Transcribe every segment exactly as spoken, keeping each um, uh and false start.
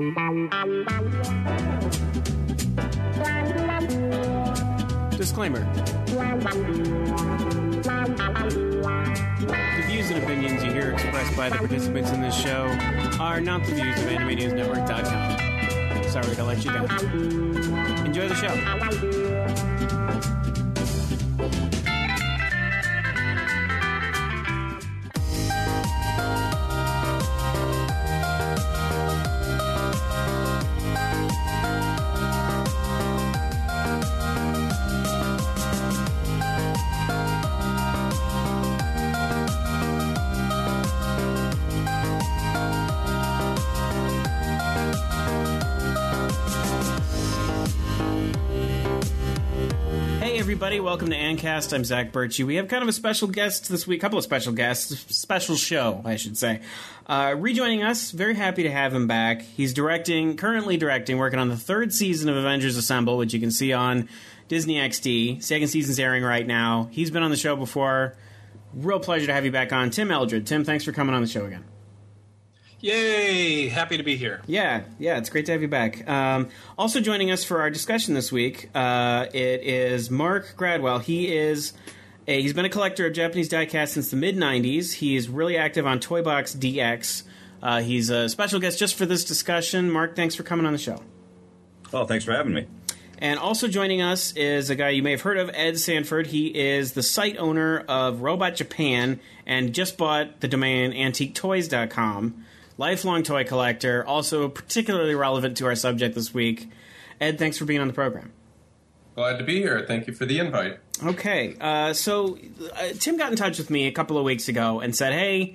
Disclaimer. The views and opinions you hear expressed by the participants in this show are not the views of Anime News Network dot com. Sorry to let you down. Enjoy the show. Everybody, welcome to Ancast. I'm Zach Birchie. We have kind of a special guest this week, a couple of special guests, special show, I should say. Uh, rejoining us, very happy to have him back. He's directing, currently directing, working on the third season of Avengers Assemble, which you can see on Disney X D. Second season's airing right now. He's been on the show before. Real pleasure to have you back on. Tim Eldred. Tim, thanks for coming on the show again. Yay! Happy to be here. Yeah, yeah, it's great to have you back. Um, also joining us for our discussion this week, uh, it is Mark Gradwell. He is a, he's been a collector of Japanese diecast since the mid nineties. He is really active on Toybox D X. Uh, he's a special guest just for this discussion. Mark, thanks for coming on the show. Oh, thanks for having me. And also joining us is a guy you may have heard of, Ed Sanford. He is the site owner of Robot Japan and just bought the domain antique toys dot com. Lifelong toy collector, also particularly relevant to our subject this week. Ed, thanks for being on the program. Glad to be here. Thank you for the invite. Okay, uh, so uh, Tim got in touch with me a couple of weeks ago and said, hey,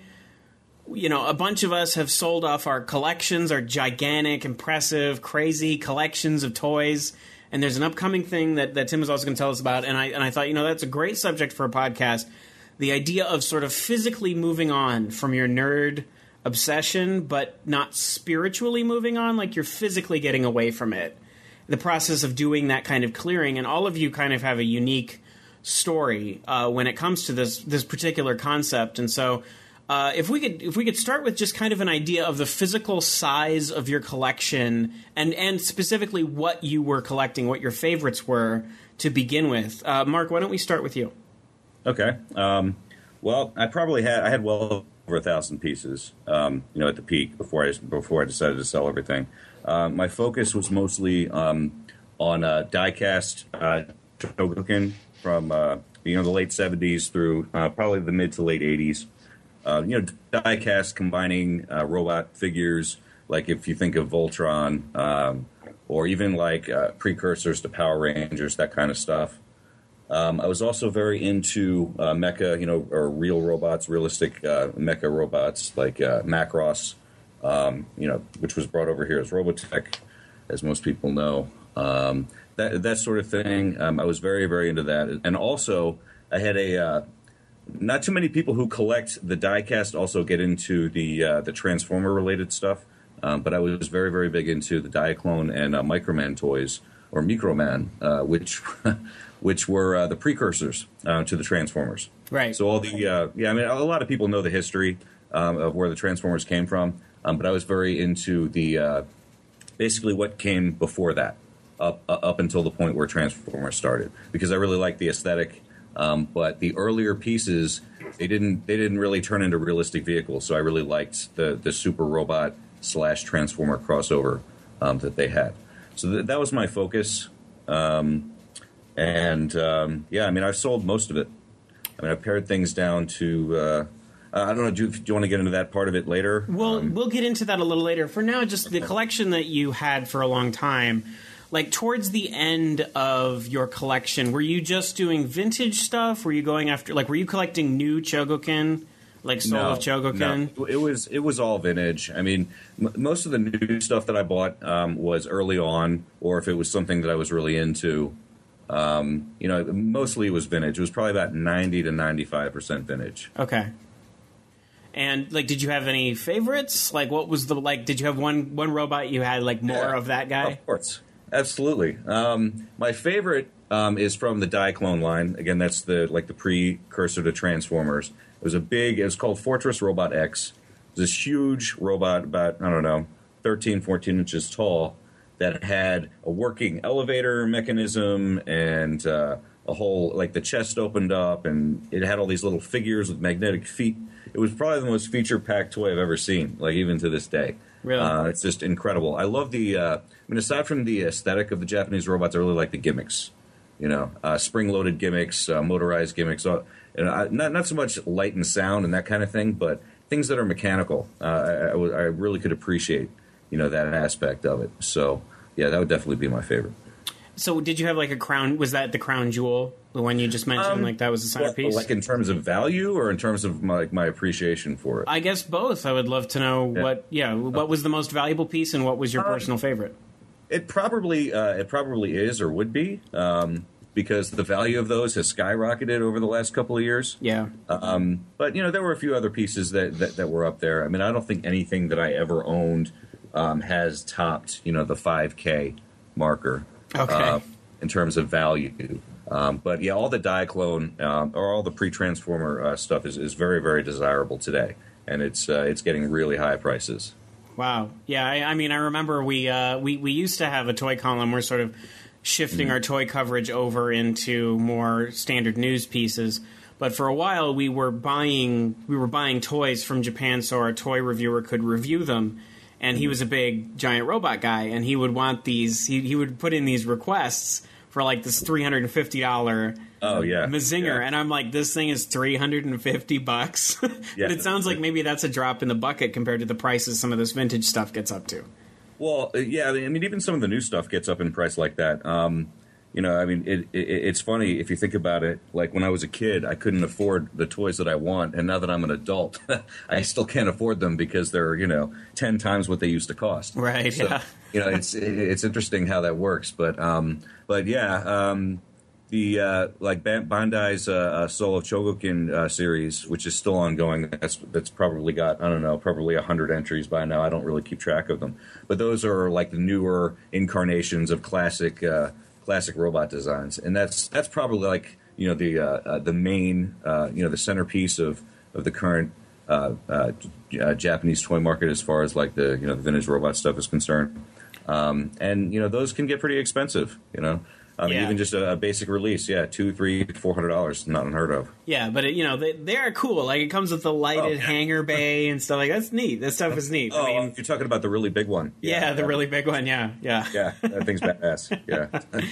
you know, a bunch of us have sold off our collections, our gigantic, impressive, crazy collections of toys, and there's an upcoming thing that, that Tim is also going to tell us about, and I, and I thought, you know, that's a great subject for a podcast, the idea of sort of physically moving on from your nerd obsession, but not spiritually moving on, like you're physically getting away from it. The process of doing that kind of clearing, and all of you kind of have a unique story uh, when it comes to this this particular concept. And so, uh, if we could if we could start with just kind of an idea of the physical size of your collection, and and specifically what you were collecting, what your favorites were to begin with. Uh, Mark, why don't we start with you? Okay. Um, well, I probably had I had well. over a thousand pieces, um, you know, at the peak before I before I decided to sell everything. Uh, my focus was mostly um, on uh, diecast uh, Shogoken from uh, you know the late seventies through uh, probably the mid to late eighties. Uh, you know, diecast combining uh, robot figures, like if you think of Voltron, um, or even like uh, precursors to Power Rangers, that kind of stuff. Um, I was also very into uh, mecha, you know, or real robots, realistic uh, mecha robots like uh, Macross, um, you know, which was brought over here as Robotech, as most people know. Um, that that sort of thing. Um, I was very, very into that. And also, I had a uh, not too many people who collect the diecast also get into the uh, the Transformer related stuff. Um, but I was very, very big into the Diaclone and uh, Microman toys, or Microman, uh, which. which were uh, the precursors uh, to the Transformers. Right. So all the, uh, yeah, I mean, a lot of people know the history um, of where the Transformers came from, um, but I was very into the, uh, basically what came before that, up uh, up until the point where Transformers started, because I really liked the aesthetic, um, but the earlier pieces, they didn't they didn't really turn into realistic vehicles, so I really liked the, the Super Robot slash Transformer crossover um, that they had. So th- that was my focus. Um And, um, yeah, I mean, I've sold most of it. I mean, I've pared things down to, uh, I don't know, do you, do you want to get into that part of it later? We'll, um, we'll get into that a little later. For now, just the collection that you had for a long time, like towards the end of your collection, were you just doing vintage stuff? Were you going after, like, were you collecting new Chogokin? Like Soul no, of Chogokin? No. It was, it was all vintage. I mean, m- most of the new stuff that I bought um, was early on, or if it was something that I was really into. Um, you know, mostly it was vintage. It was probably about ninety to ninety-five percent vintage. Okay. And, like, did you have any favorites? Like, what was the, like, did you have one, one robot you had, like, more yeah, of that guy? Of course. Absolutely. Um, my favorite um, is from the Diaclone line. Again, that's the, like, the precursor to Transformers. It was a big, it was called Fortress Robot X. It was this huge robot, about, I don't know, thirteen, fourteen inches tall that had a working elevator mechanism and uh, a whole, like the chest opened up and it had all these little figures with magnetic feet. It was probably the most feature-packed toy I've ever seen, like even to this day. Really? Uh, it's just incredible. I love the, uh, I mean, aside from the aesthetic of the Japanese robots, I really like the gimmicks. You know, uh, spring-loaded gimmicks, uh, motorized gimmicks. Uh, and I, not not so much light and sound and that kind of thing, but things that are mechanical. Uh, I, I, w- I really could appreciate, you know, that aspect of it. So, yeah, that would definitely be my favorite. So did you have like a crown? Was that the crown jewel, the one you just mentioned? Um, like that was the centerpiece? Like in terms of value or in terms of my, like, my appreciation for it? I guess both. I would love to know Yeah. what, yeah, what was the most valuable piece and what was your Um, personal favorite? It probably uh, it probably is or would be um, because the value of those has skyrocketed over the last couple of years. Yeah. Um, but you know, there were a few other pieces that, that, that were up there. I mean, I don't think anything that I ever owned um, has topped you know the five K marker Okay. uh, in terms of value. Um, but yeah, all the Diaclone um, or all the pre-transformer uh, stuff is, is very very desirable today, and it's uh, it's getting really high prices. Wow. Yeah, I, I mean, I remember we, uh, we we used to have a toy column. We're sort of shifting mm. our toy coverage over into more standard news pieces. But for a while, we were buying we were buying toys from Japan so our toy reviewer could review them. And he was a big giant robot guy, and he would want these. He, he would put in these requests for like this three hundred and fifty dollar. Oh yeah, Mazinger, yeah. And I'm like, this thing is three hundred and fifty bucks. But Yeah. it sounds like maybe that's a drop in the bucket compared to the prices some of this vintage stuff gets up to. Well, uh, yeah, I mean, even some of the new stuff gets up in price like that. Um, you know, I mean, it, it, it's funny if you think about it. Like when I was a kid, I couldn't afford the toys that I want, and now that I'm an adult, I still can't afford them because they're you know ten times what they used to cost. Right. So, yeah. You know, it's it, it's interesting how that works, but um, but yeah, um, the uh, like Bandai's uh, uh, Soul of Chogokin uh, series, which is still ongoing. That's that's probably got I don't know, probably a hundred entries by now. I don't really keep track of them, but those are like the newer incarnations of classic. Uh, classic robot designs, and that's that's probably like you know the uh, uh, the main uh, you know the centerpiece of of the current uh, uh, uh, Japanese toy market as far as like the you know the vintage robot stuff is concerned, um, and you know those can get pretty expensive. You know, I mean Yeah. even just a, a basic release, yeah, two, three, four hundred dollars, not unheard of. Yeah, but it, you know they, they are cool. Like it comes with the lighted Oh, yeah. hanger bay and stuff like that's neat. That stuff is neat. Oh, I mean, you're talking about the really big one? yeah, the really big one. Yeah, yeah. yeah, that thing's badass. Yeah.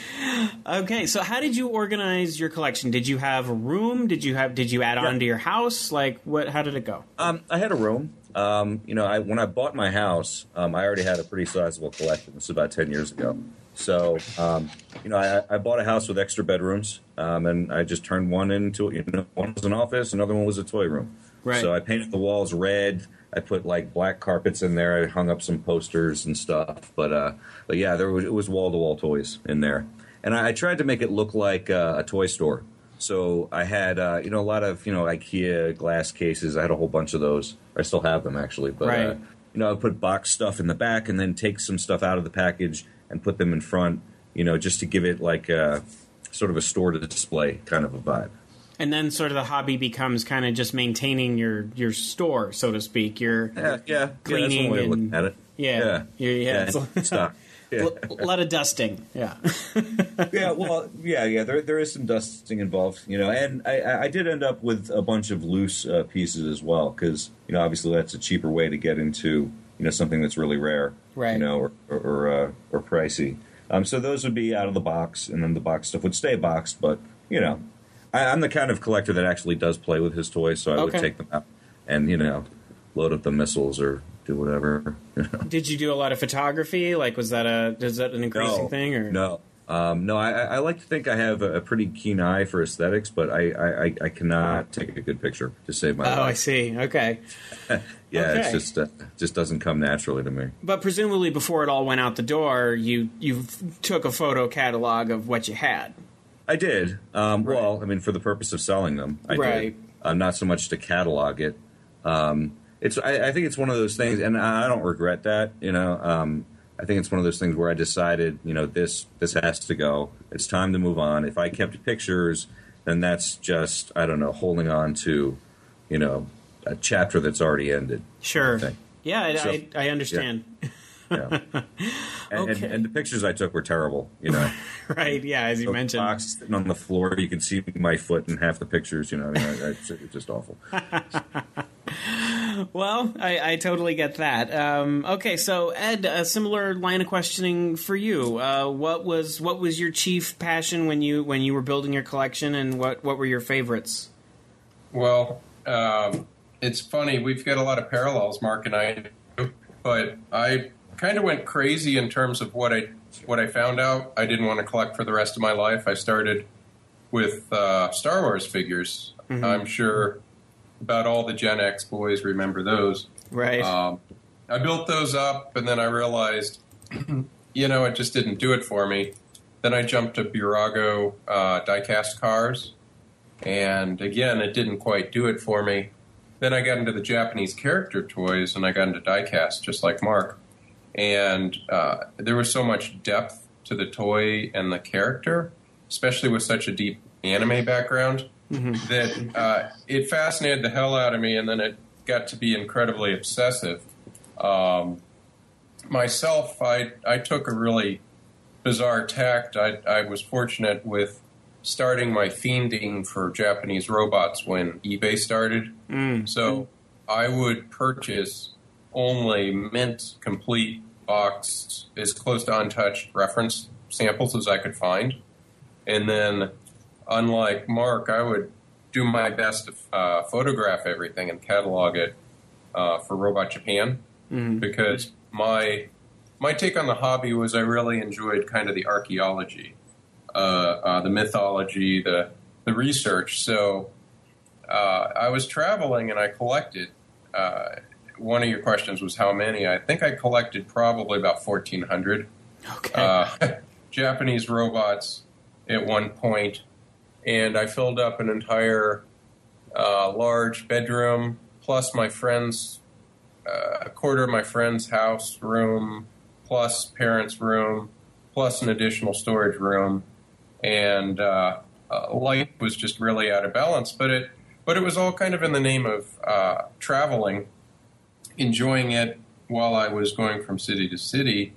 Okay, so how did you organize your collection? Did you have a room? Did you have? Did you add Yeah. on to your house? Like what? How did it go? Um, I had a room. Um, you know, I, when I bought my house, um, I already had a pretty sizable collection. This was about ten years ago. So, um, you know, I, I bought a house with extra bedrooms, um, and I just turned one into, you know, one was an office, another one was a toy room. Right. So I painted the walls red. I put like black carpets in there. I hung up some posters and stuff. But, uh, but yeah, there was it was wall to wall toys in there, and I, I tried to make it look like uh, a toy store. So I had, uh, you know, a lot of, you know, IKEA glass cases. I had a whole bunch of those. I still have them, actually. But, Right. uh, you know, I put box stuff in the back and then take some stuff out of the package and put them in front, you know, just to give it like a, sort of a store to display kind of a vibe. And then sort of the hobby becomes kind of just maintaining your, your store, so to speak. Your Yeah, yeah. Cleaning yeah, that's one way of looking and- at it. yeah, Yeah. yeah, yeah, it's- stock. Yeah. a lot of dusting. Yeah. yeah, well, yeah, yeah. There, there is some dusting involved, you know, and I, I did end up with a bunch of loose uh, pieces as well, because you know, obviously, that's a cheaper way to get into you know something that's really rare, Right. You know, or or or, uh, or pricey. Um, so those would be out of the box, and then the box stuff would stay boxed. But you know, I, I'm the kind of collector that actually does play with his toys, so I Okay. would take them out and you know, load up the missiles or do whatever. Did you do a lot of photography? Like, was that a is that an increasing no, thing? Or No, um, no. I, I like to think I have a, a pretty keen eye for aesthetics, but I, I, I cannot take a good picture to save my Oh, I life. see. Okay. Yeah, Okay. it's just uh, just doesn't come naturally to me. But presumably, before it all went out the door, you you took a photo catalog of what you had. I did. Um, Right. Well, I mean, for the purpose of selling them, I Right. did. Uh, not so much to catalog it. Um, it's. I, I think it's one of those things, and I don't regret that. You know, um, I think it's one of those things where I decided, you know, this this has to go. It's time to move on. If I kept pictures, then that's just I don't know, holding on to, you know, a chapter that's already ended. Sure. I think. Yeah, I, So- I, I understand. Yeah. And, Okay. and, and the pictures I took were terrible, you know. Right, yeah, as you So mentioned. box sitting on the floor, you can see my foot in half the pictures, you know. I mean, it's, it's just awful. Well, I, I totally get that. Um, okay, so Ed, a similar line of questioning for you. Uh, what was what was your chief passion when you when you were building your collection, and what, what were your favorites? Well, um, it's funny. We've got a lot of parallels, Mark and I, but I kind of went crazy in terms of what I what I found out I didn't want to collect for the rest of my life. I started with uh, Star Wars figures. Mm-hmm. I'm sure about all the Gen X boys remember those. Right. Um, I built those up, and then I realized, you know, it just didn't do it for me. Then I jumped to Burago uh, die-cast cars, and again, it didn't quite do it for me. Then I got into the Japanese character toys, and I got into die-cast, just like Mark. And uh, there was so much depth to the toy and the character, especially with such a deep anime background, mm-hmm. that uh, it fascinated the hell out of me, and then it got to be incredibly obsessive. Um, myself, I, I took a really bizarre tact. I, I was fortunate with starting my fiending for Japanese robots when eBay started. Mm. So I would purchase only mint, complete, boxed, as close to untouched reference samples as I could find. And then, unlike Mark, I would do my best to uh, photograph everything and catalog it uh, for Robot Japan, mm-hmm. because my my take on the hobby was I really enjoyed kind of the archaeology, uh, uh, the mythology, the the research. So uh, I was traveling and I collected. Uh, one of your questions was how many. I think I collected probably about fourteen hundred okay. uh, Japanese robots at one point. And I filled up an entire uh, large bedroom, plus my friend's, uh, a quarter of my friend's house room, plus parents' room, plus an additional storage room. And uh, uh, life was just really out of balance. But it, but it was all kind of in the name of uh, traveling, enjoying it while I was going from city to city,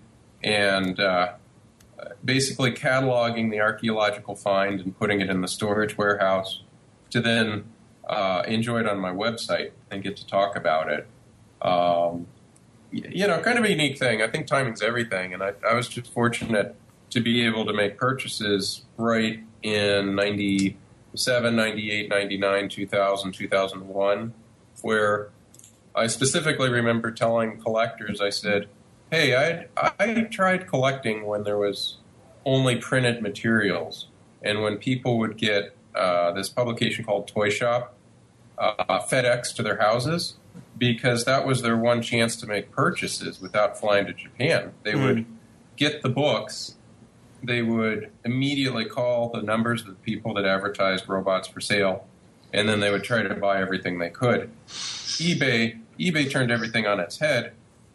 and uh, basically cataloging the archaeological find and putting it in the storage warehouse to then uh, enjoy it on my website and get to talk about it. Um, you know, kind of a unique thing. I think timing's everything, and I, I was just fortunate to be able to make purchases right in ninety-seven, ninety-eight, ninety-nine, two thousand, two thousand one, where I specifically remember telling collectors, I said, hey, I I tried collecting when there was only printed materials, and when people would get uh, this publication called Toy Shop uh, FedEx to their houses, because that was their one chance to make purchases without flying to Japan. They mm. would get the books, they would immediately call the numbers of the people that advertised robots for sale, and then they would try to buy everything they could. eBay eBay turned everything on its head,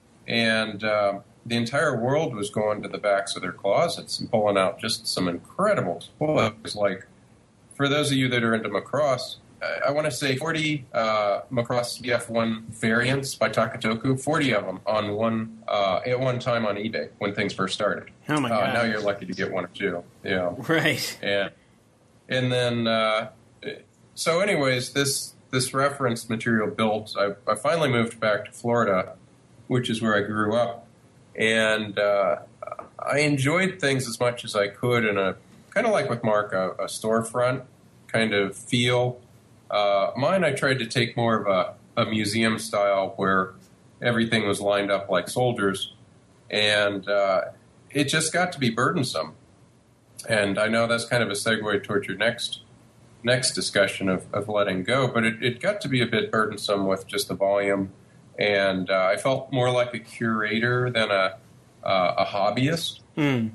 and uh, the entire world was going to the backs of their closets and pulling out just some incredible toys. Like, for those of you that are into Macross, I, I want to say forty uh, Macross B F one variants by Takatoku, forty of them on one uh, at one time on eBay when things first started. Oh my god! Uh, now you're lucky to get one or two. Yeah, right. And and then uh, so, anyways, this. This reference material built, I, I finally moved back to Florida, which is where I grew up, and uh, I enjoyed things as much as I could in a, kind of like with Mark, a, a storefront kind of feel. Uh, mine, I tried to take more of a, a museum style where everything was lined up like soldiers, and uh, it just got to be burdensome. And I know that's kind of a segue towards your next next discussion of, of letting go, but it, it got to be a bit burdensome with just the volume, and uh, I felt more like a curator than a uh, a hobbyist, mm.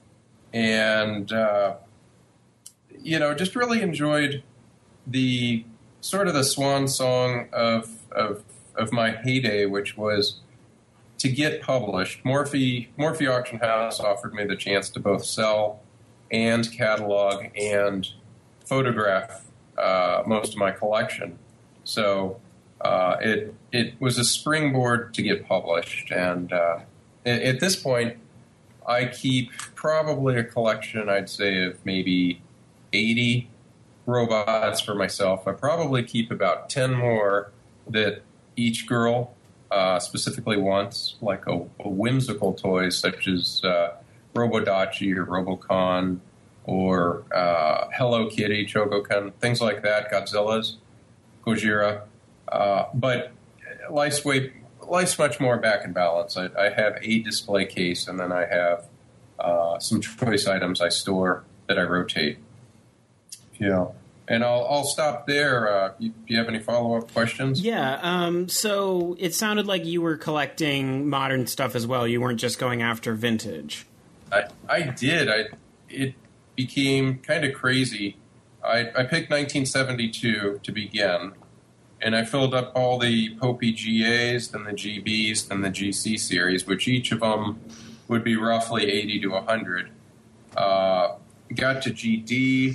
and uh, you know, just really enjoyed the sort of the swan song of of of my heyday, which was to get published. Morphe Morphe Auction House offered me the chance to both sell and catalog and photograph uh, most of my collection. So uh, it it was a springboard to get published, and uh, at, at this point, I keep probably a collection, I'd say, of maybe eighty robots for myself. I probably keep about ten more that each girl uh, specifically wants, like a, a whimsical toys such as uh, Robodachi or Robocon or uh, Hello Kitty, Chogokan, things like that, Godzilla's, Gojira. Uh, but life's way, life's much more back in balance. I, I have a display case, and then I have uh, some choice items I store that I rotate. Yeah. And I'll, I'll stop there. Uh, you, do you have any follow-up questions? Yeah. Um, so it sounded like you were collecting modern stuff as well. You weren't just going after vintage. I, I did. I it became kind of crazy. I, I picked nineteen seventy-two to begin, and I filled up all the Popey G As, then the G Bs, then the G C series, which each of them would be roughly eighty to one hundred. Uh, got to G D,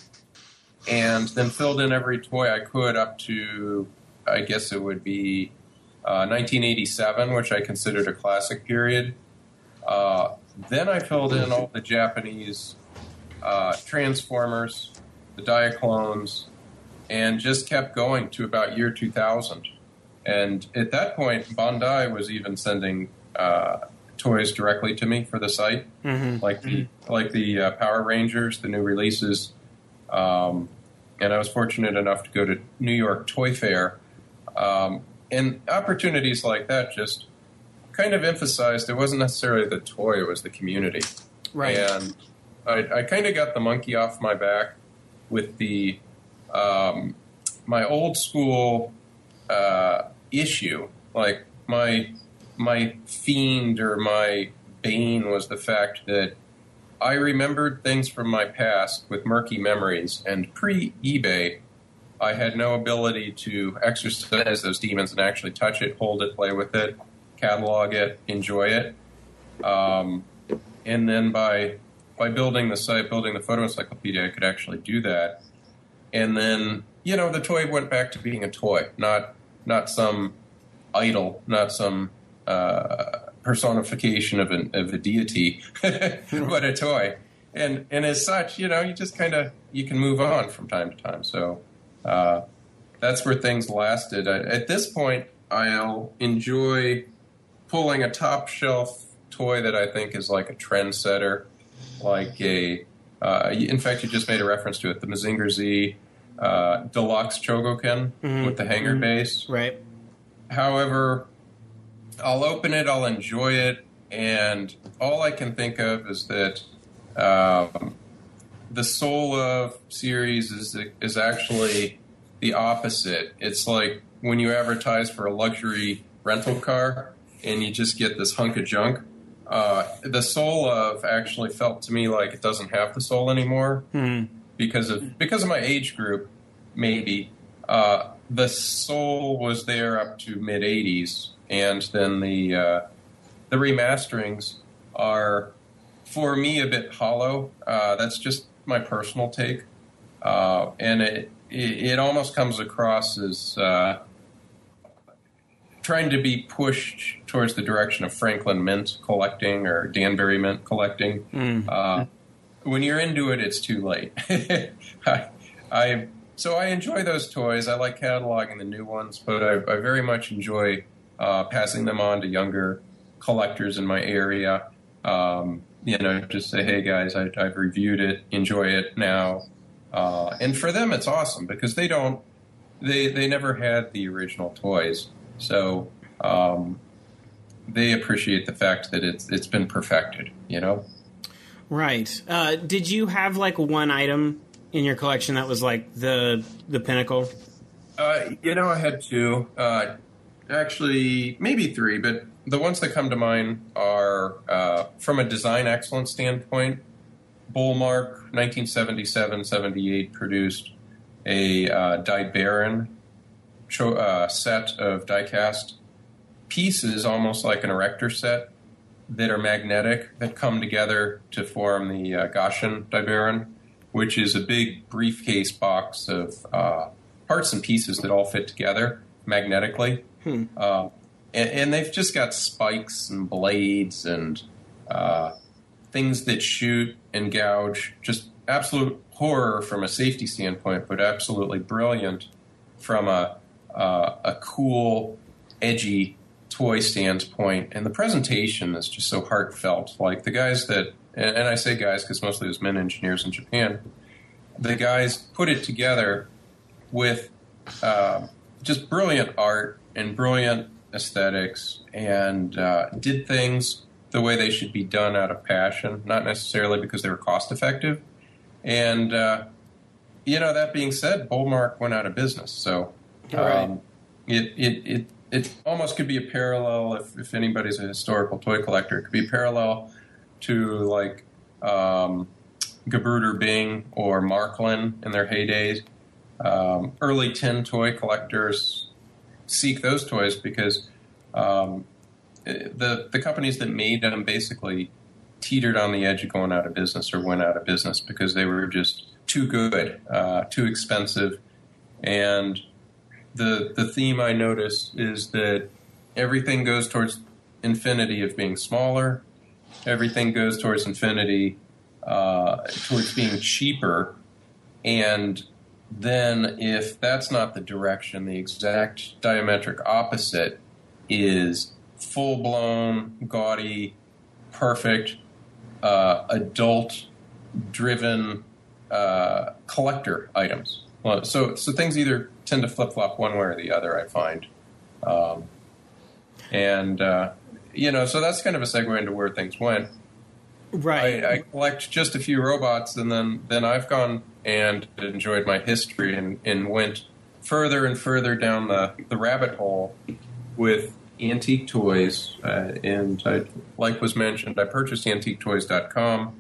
and then filled in every toy I could up to, I guess it would be uh, nineteen eighty-seven, which I considered a classic period. Uh, then I filled in all the Japanese uh, Transformers, the Diaclones, and just kept going to about year two thousand. And at that point, Bandai was even sending uh, toys directly to me for the site, mm-hmm. like the like the uh, Power Rangers, the new releases. Um, and I was fortunate enough to go to New York Toy Fair. Um, and opportunities like that just kind of emphasized it wasn't necessarily the toy, it was the community. Right. And I, I kind of got the monkey off my back with the um, my old school uh, issue. Like my my fiend or my bane was the fact that I remembered things from my past with murky memories, and pre-eBay, I had no ability to exercise those demons and actually touch it, hold it, play with it, catalog it, enjoy it. Um, and then by by building the site, building the photo encyclopedia, I could actually do that. And then, you know, the toy went back to being a toy, not not some idol, not some uh, personification of, an, of a deity, but a toy. And and as such, you know, you just kind of, you can move on from time to time. So uh, that's where things lasted. I, at this point, I'll enjoy pulling a top shelf toy that I think is like a trendsetter, like a, uh, in fact, you just made a reference to it, the Mazinger Z uh, Deluxe Chogokin mm-hmm. with the hanger mm-hmm. base. Right. However, I'll open it, I'll enjoy it, and all I can think of is that um, the Soul of series is is actually the opposite. It's like when you advertise for a luxury rental car and you just get this hunk of junk. Uh, the Soul of actually felt to me like it doesn't have the soul anymore mm. because of because of my age group, maybe. Uh, the soul was there up to mid eighties, and then the uh, the remasterings are, for me, a bit hollow. Uh, that's just my personal take, uh, and it, it it almost comes across as uh, trying to be pushed towards the direction of Franklin Mint collecting or Danbury Mint collecting. Mm. Uh, when you're into it, it's too late. I, I so I enjoy those toys. I like cataloging the new ones, but I, I very much enjoy uh, passing them on to younger collectors in my area. Um, you know, just say, hey guys, I, I've reviewed it, enjoy it now. Uh, and for them, it's awesome because they don't, they they never had the original toys. So um, they appreciate the fact that it's it's been perfected, you know? Right. Uh, did you have, like, one item in your collection that was, like, the the pinnacle? Uh, you know, I had two. Uh, actually, maybe three, but the ones that come to mind are, uh, from a design excellence standpoint, Bullmark, nineteen seventy-seven seventy-eight, produced a uh, Dybaran Uh, set of die-cast pieces, almost like an erector set, that are magnetic, that come together to form the uh, Goshen Dybaran, which is a big briefcase box of uh, parts and pieces that all fit together magnetically. Hmm. Uh, and, and they've just got spikes and blades and uh, things that shoot and gouge. Just absolute horror from a safety standpoint, but absolutely brilliant from a uh, a cool, edgy toy standpoint. And the presentation is just so heartfelt. Like the guys that, and, and I say guys because mostly it was men engineers in Japan, the guys put it together with uh, just brilliant art and brilliant aesthetics, and uh, did things the way they should be done out of passion, not necessarily because they were cost effective. And, uh, you know, that being said, Bullmark went out of business. So um, right. it, it, it, it almost could be a parallel, if, if anybody's a historical toy collector, it could be a parallel to like um, Gebruder Bing or Marklin in their heydays. Um, early tin toy collectors seek those toys because um, the the companies that made them basically teetered on the edge of going out of business or went out of business because they were just too good, uh, too expensive. And the the theme I notice is that everything goes towards infinity of being smaller. Everything goes towards infinity uh, towards being cheaper. And then if that's not the direction, the exact diametric opposite is full-blown, gaudy, perfect, uh, adult-driven uh, collector items. Well, so, so things either tend to flip-flop one way or the other, I find. Um, and, uh, you know, so that's kind of a segue into where things went. Right. I, I collect just a few robots, and then, then I've gone and enjoyed my history and, and went further and further down the, the rabbit hole with antique toys. Uh, and I, like was mentioned, I purchased antique toys dot com,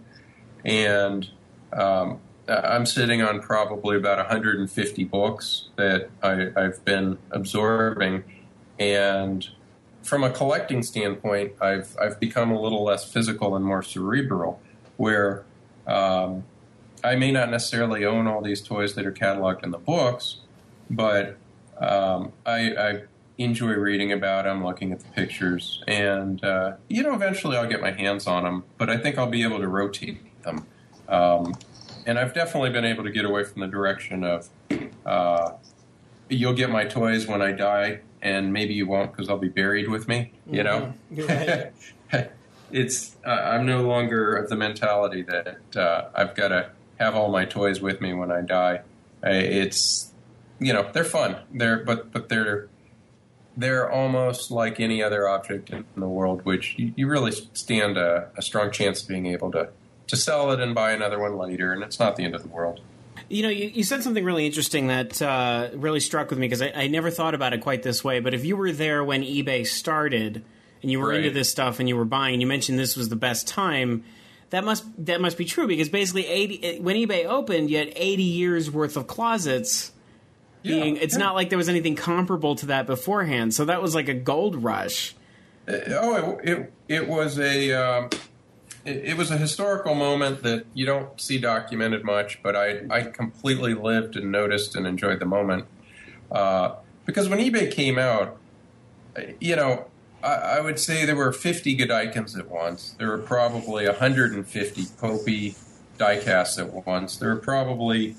and um, I'm sitting on probably about one hundred fifty books that I, I've been absorbing. And from a collecting standpoint, I've I've become a little less physical and more cerebral, where um, I may not necessarily own all these toys that are cataloged in the books, but um, I, I enjoy reading about them, looking at the pictures, and uh, you know, eventually I'll get my hands on them. But I think I'll be able to rotate them, um, and I've definitely been able to get away from the direction of uh, you'll get my toys when I die. And maybe you won't because I'll be buried with me, you know? Mm-hmm. Right. It's uh, I'm no longer of the mentality that uh, I've got to have all my toys with me when I die. I, it's, you know, they're fun. They're but but they're they're almost like any other object in the world, which you, you really stand a, a strong chance of being able to, to sell it and buy another one later, and it's not the end of the world. You know, you, you said something really interesting that uh, really struck with me because I, I never thought about it quite this way. But if you were there when eBay started and you were right. into this stuff and you were buying, and you mentioned this was the best time, that must that must be true because basically, eighty when eBay opened, you had eighty years worth of closets. Yeah, being, it's yeah. not like there was anything comparable to that beforehand. So that was like a gold rush. Uh, oh, it, it it was a. Um It, it was a historical moment that you don't see documented much, but I, I completely lived and noticed and enjoyed the moment. Uh, because when eBay came out, you know, I, I would say there were fifty Godaikins at once. There were probably one hundred fifty Popey diecasts at once. There were probably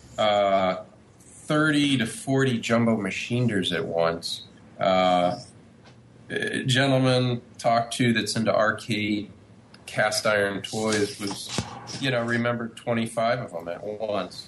uh, thirty to forty Jumbo Machineders at once. Uh, a gentleman talked to that's into arcade cast iron toys was, you know, remembered twenty-five of them at once.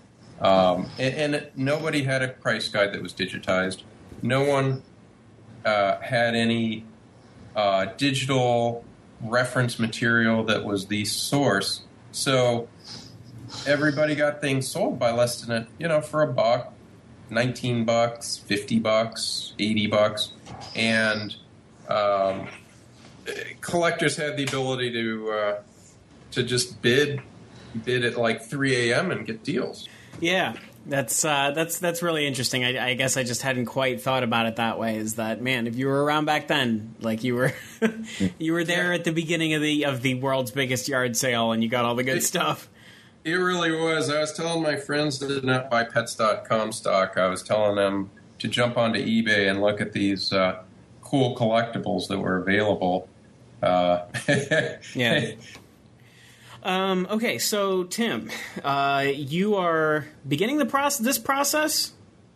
Um, and, and it, nobody had a price guide that was digitized. No one uh, had any uh, digital reference material that was the source. So everybody got things sold by less than, a, you know, for a buck, nineteen bucks, fifty bucks, eighty bucks. And um, collectors had the ability to uh, to just bid bid at like three a.m. and get deals. Yeah, that's uh, that's that's really interesting. I, I guess I just hadn't quite thought about it that way. Is that, man, if you were around back then, like you were you were there at the beginning of the of the world's biggest yard sale, and you got all the good it, stuff. It really was. I was telling my friends that did not buy pets dot com stock. I was telling them to jump onto eBay and look at these Uh, cool collectibles that were available. Uh, yeah. Um, okay, so Tim, uh, you are beginning the process. This process.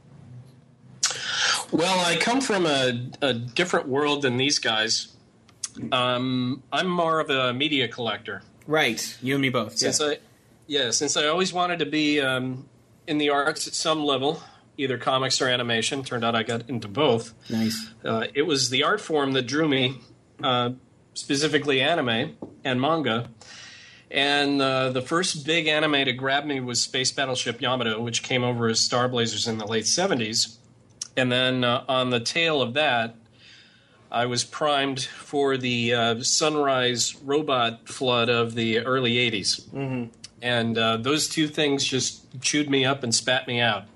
Well, I come from a, a different world than these guys. Um, I'm more of a media collector. Right, you and me both. Since yeah. I, yeah, since I always wanted to be um, in the arts at some level, either comics or animation. Turned out I got into both. Nice. Uh, it was the art form that drew me, uh, specifically anime and manga. And uh, the first big anime to grab me was Space Battleship Yamato, which came over as Star Blazers in the late seventies. And then uh, on the tail of that, I was primed for the uh, Sunrise robot flood of the early eighties. Mm-hmm. And uh, those two things just chewed me up and spat me out.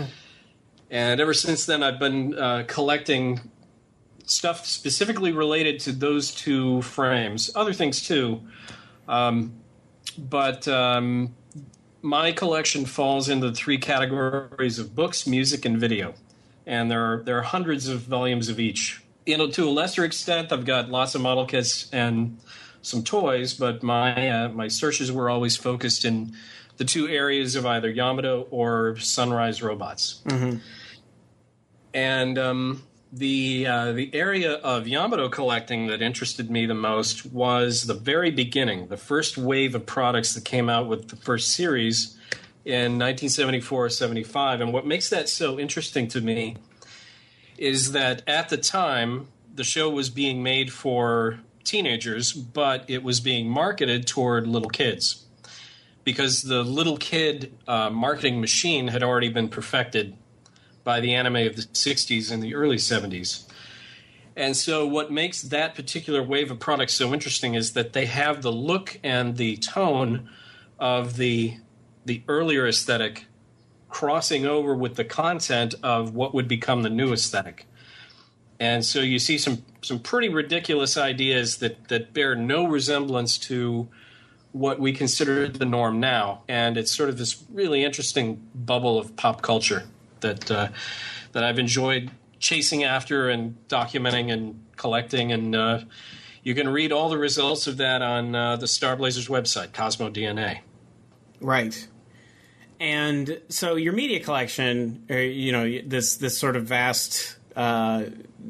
And ever since then, I've been uh, collecting stuff specifically related to those two frames. Other things, too. Um, but um, my collection falls into three categories of books, music, and video. And there are, there are hundreds of volumes of each. You know, to a lesser extent, I've got lots of model kits and some toys, but my uh, my searches were always focused in the two areas of either Yamato or Sunrise robots. Mm-hmm. And um, the uh, the area of Yamato collecting that interested me the most was the very beginning, the first wave of products that came out with the first series in nineteen seventy-four or seventy-five. And what makes that so interesting to me is that at the time, the show was being made for teenagers, but it was being marketed toward little kids because the little kid uh, marketing machine had already been perfected by the anime of the sixties and the early seventies. And so what makes that particular wave of products so interesting is that they have the look and the tone of the the earlier aesthetic crossing over with the content of what would become the new aesthetic. And so you see some, some pretty ridiculous ideas that, that bear no resemblance to what we consider the norm now. And it's sort of this really interesting bubble of pop culture that uh, that I've enjoyed chasing after and documenting and collecting. And uh, you can read all the results of that on uh, the Star Blazers website, Cosmo D N A. Right. And so your media collection, or, you know, this this sort of vast uh,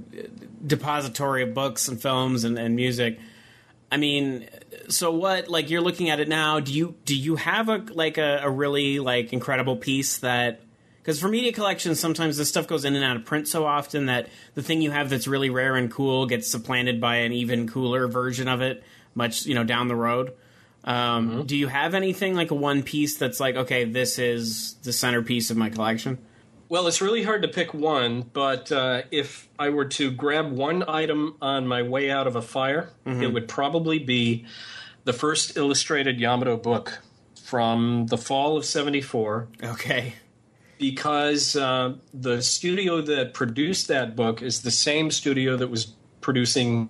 depository of books and films and, and music. I mean, so what? Like, you're looking at it now. Do you do you have a like a, a really like incredible piece that? Because for media collections, sometimes this stuff goes in and out of print so often that the thing you have that's really rare and cool gets supplanted by an even cooler version of it, much you know down the road. Um, mm-hmm. Do you have anything like a one piece that's like, okay, this is the centerpiece of my collection? Well, it's really hard to pick one, but uh, if I were to grab one item on my way out of a fire, mm-hmm. it would probably be the first illustrated Yamato book from the fall of seventy-four. Okay. Because uh, the studio that produced that book is the same studio that was producing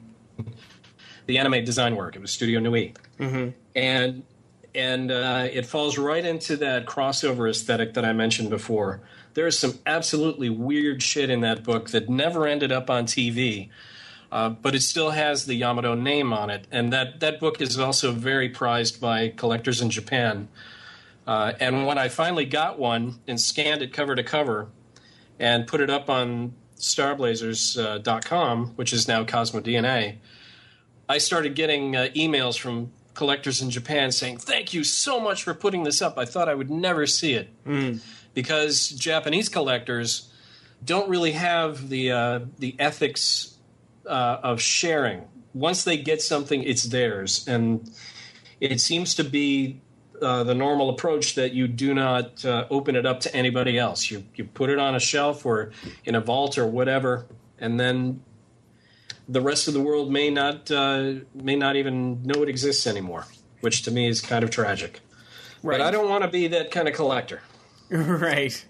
the anime design work. It was Studio Nui. Mm-hmm. And and uh, it falls right into that crossover aesthetic that I mentioned before. There is some absolutely weird shit in that book that never ended up on T V, uh, but it still has the Yamato name on it. And that, that book is also very prized by collectors in Japan. Uh, and when I finally got one and scanned it cover to cover and put it up on star blazers dot com, which is now Cosmo D N A, I started getting uh, emails from collectors in Japan saying, "Thank you so much for putting this up. I thought I would never see it." Mm. Because Japanese collectors don't really have the uh, the ethics uh, of sharing. Once they get something, it's theirs. And it seems to be uh, the normal approach that you do not uh, open it up to anybody else. You, you put it on a shelf or in a vault or whatever, and then the rest of the world may not uh, may not even know it exists anymore, which to me is kind of tragic. Right. But I don't want to be that kind of collector. Right.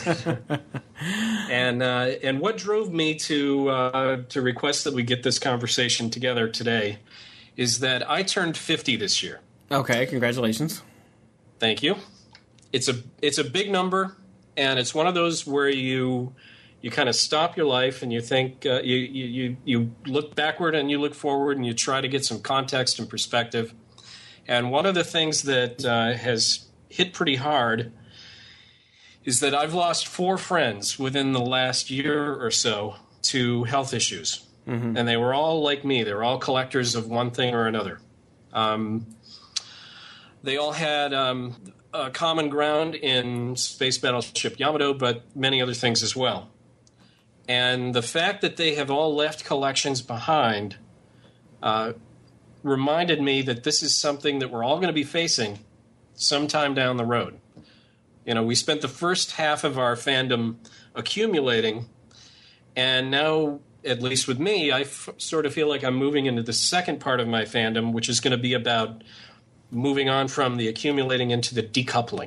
and uh, and what drove me to uh, to request that we get this conversation together today is that I turned fifty this year. Okay, congratulations. Thank you. It's a it's a big number, and it's one of those where you you kind of stop your life and you think, uh, you, you, you look backward and you look forward and you try to get some context and perspective. And one of the things that uh, has hit pretty hard is that I've lost four friends within the last year or so to health issues. Mm-hmm. And they were all like me. They were all collectors of one thing or another. Um, they all had um, a common ground in Space Battleship Yamato, but many other things as well. And the fact that they have all left collections behind uh, reminded me that this is something that we're all going to be facing sometime down the road. You know, we spent the first half of our fandom accumulating, and now, at least with me, I f- sort of feel like I'm moving into the second part of my fandom, which is going to be about moving on from the accumulating into the decoupling.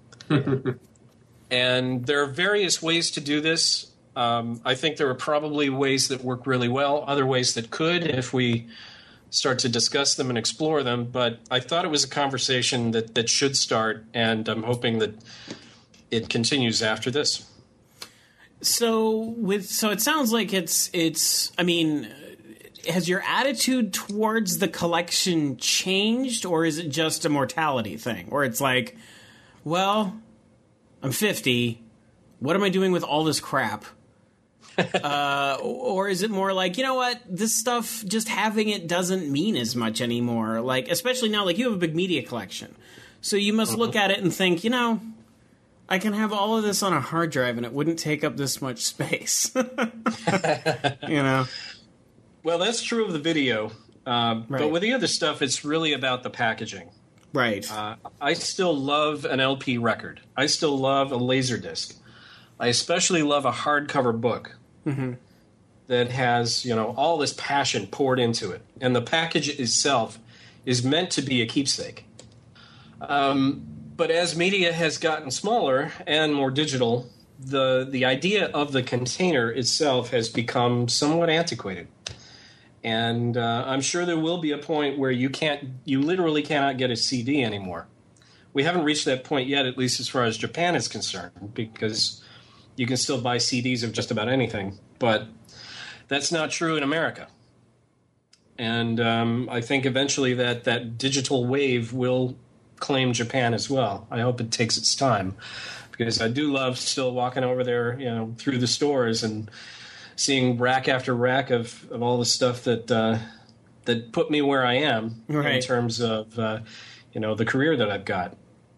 And there are various ways to do this. Um, I think there are probably ways that work really well, other ways that could if we start to discuss them and explore them. But I thought it was a conversation that, that should start, and I'm hoping that it continues after this. So with so it sounds like it's it's I mean, has your attitude towards the collection changed, or is it just a mortality thing where it's like, well, I'm fifty, what am I doing with all this crap? uh, or is it more like, you know what, this stuff, just having it doesn't mean as much anymore? Like, especially now, like, you have a big media collection, so you must mm-hmm. look at it and think, you know, I can have all of this on a hard drive and it wouldn't take up this much space. You know? Well, that's true of the video. Um, right. But with the other stuff, it's really about the packaging. Right. Uh, I still love an L P record. I still love a Laserdisc. I especially love a hardcover book mm-hmm. that has, you know, all this passion poured into it. And the package itself is meant to be a keepsake. Um... But as media has gotten smaller and more digital, the the idea of the container itself has become somewhat antiquated. And uh, I'm sure there will be a point where you can't, you literally cannot get a C D anymore. We haven't reached that point yet, at least as far as Japan is concerned, because you can still buy C Ds of just about anything. But that's not true in America. And um, I think eventually that, that digital wave will claim Japan as well. I hope it takes its time, because I do love still walking over there, you know, through the stores and seeing rack after rack of, of all the stuff that uh, that put me where I am right. in terms of uh, you know, the career that I've got.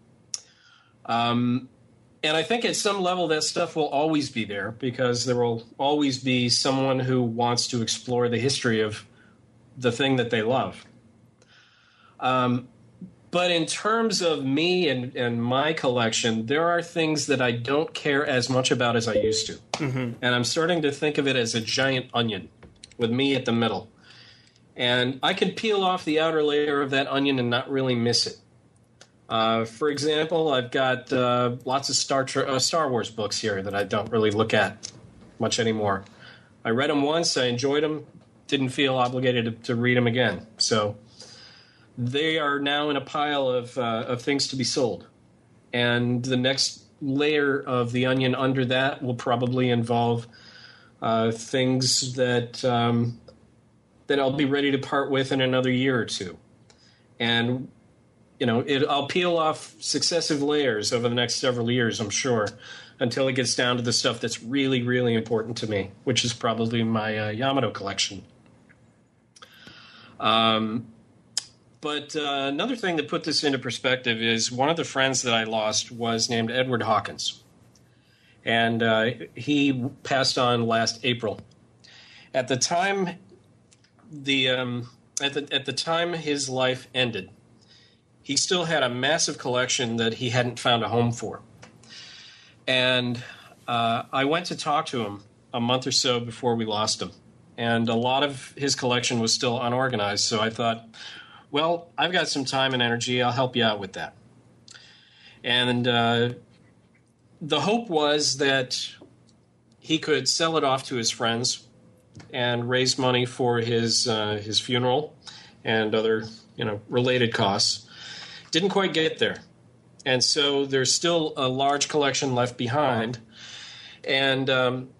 Um, and I think at some level that stuff will always be there, because there will always be someone who wants to explore the history of the thing that they love. Um, But in terms of me and, and my collection, there are things that I don't care as much about as I used to. Mm-hmm. And I'm starting to think of it as a giant onion with me at the middle. And I can peel off the outer layer of that onion and not really miss it. Uh, for example, I've got uh, lots of Star, uh, Star Wars books here that I don't really look at much anymore. I read them once, I enjoyed them, didn't feel obligated to, to read them again. So they are now in a pile of uh, of things to be sold. And the next layer of the onion under that will probably involve uh, things that um, that I'll be ready to part with in another year or two. And, you know, it, I'll peel off successive layers over the next several years, I'm sure, until it gets down to the stuff that's really, really important to me, which is probably my uh, Yamato collection. Um... But uh, another thing that put this into perspective is one of the friends that I lost was named Edward Hawkins. And uh, he passed on last April. At the time the um, at the at the time his life ended, he still had a massive collection that he hadn't found a home for. And uh, I went to talk to him a month or so before we lost him. And a lot of his collection was still unorganized, so I thought, well, I've got some time and energy. I'll help you out with that. And uh, the hope was that he could sell it off to his friends and raise money for his uh, his funeral and other, you know, related costs. Didn't quite get there. And so there's still a large collection left behind. And um,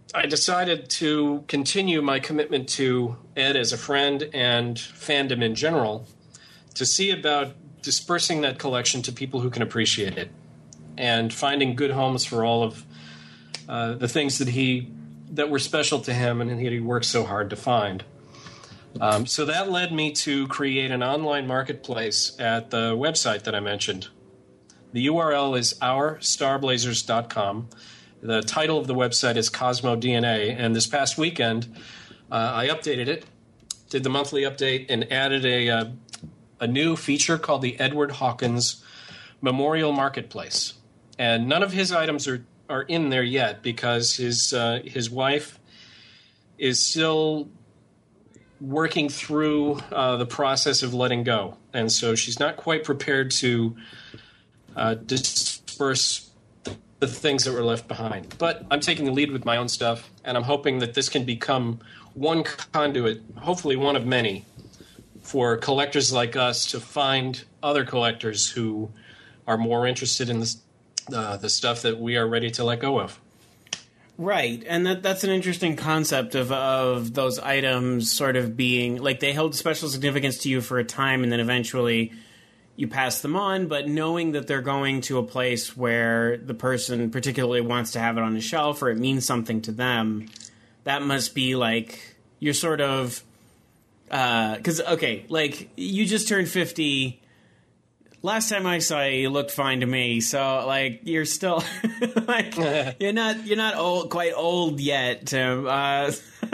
I decided to continue my commitment to Ed as a friend and fandom in general to see about dispersing that collection to people who can appreciate it and finding good homes for all of uh, the things that he that were special to him and that he worked so hard to find. Um, so that led me to create an online marketplace at the website that I mentioned. The U R L is our star blazers dot com. The title of the website is Cosmo D N A, and this past weekend uh, I updated it, did the monthly update, and added a uh, a new feature called the Edward Hawkins Memorial Marketplace. And none of his items are, are in there yet because his uh, his wife is still working through uh, the process of letting go. And so she's not quite prepared to uh, disperse the things that were left behind. But I'm taking the lead with my own stuff, and I'm hoping that this can become one conduit, hopefully one of many, for collectors like us to find other collectors who are more interested in the, uh, the stuff that we are ready to let go of. Right, and that that's an interesting concept of of those items sort of being, like, they held special significance to you for a time, and then eventually you pass them on, but knowing that they're going to a place where the person particularly wants to have it on the shelf or it means something to them, that must be, like, you're sort of... Because, uh, okay, like, you just turned fifty... Last time I saw you, you looked fine to me. So, like, you're still like you're not you're not old, quite old yet, Tim. Uh,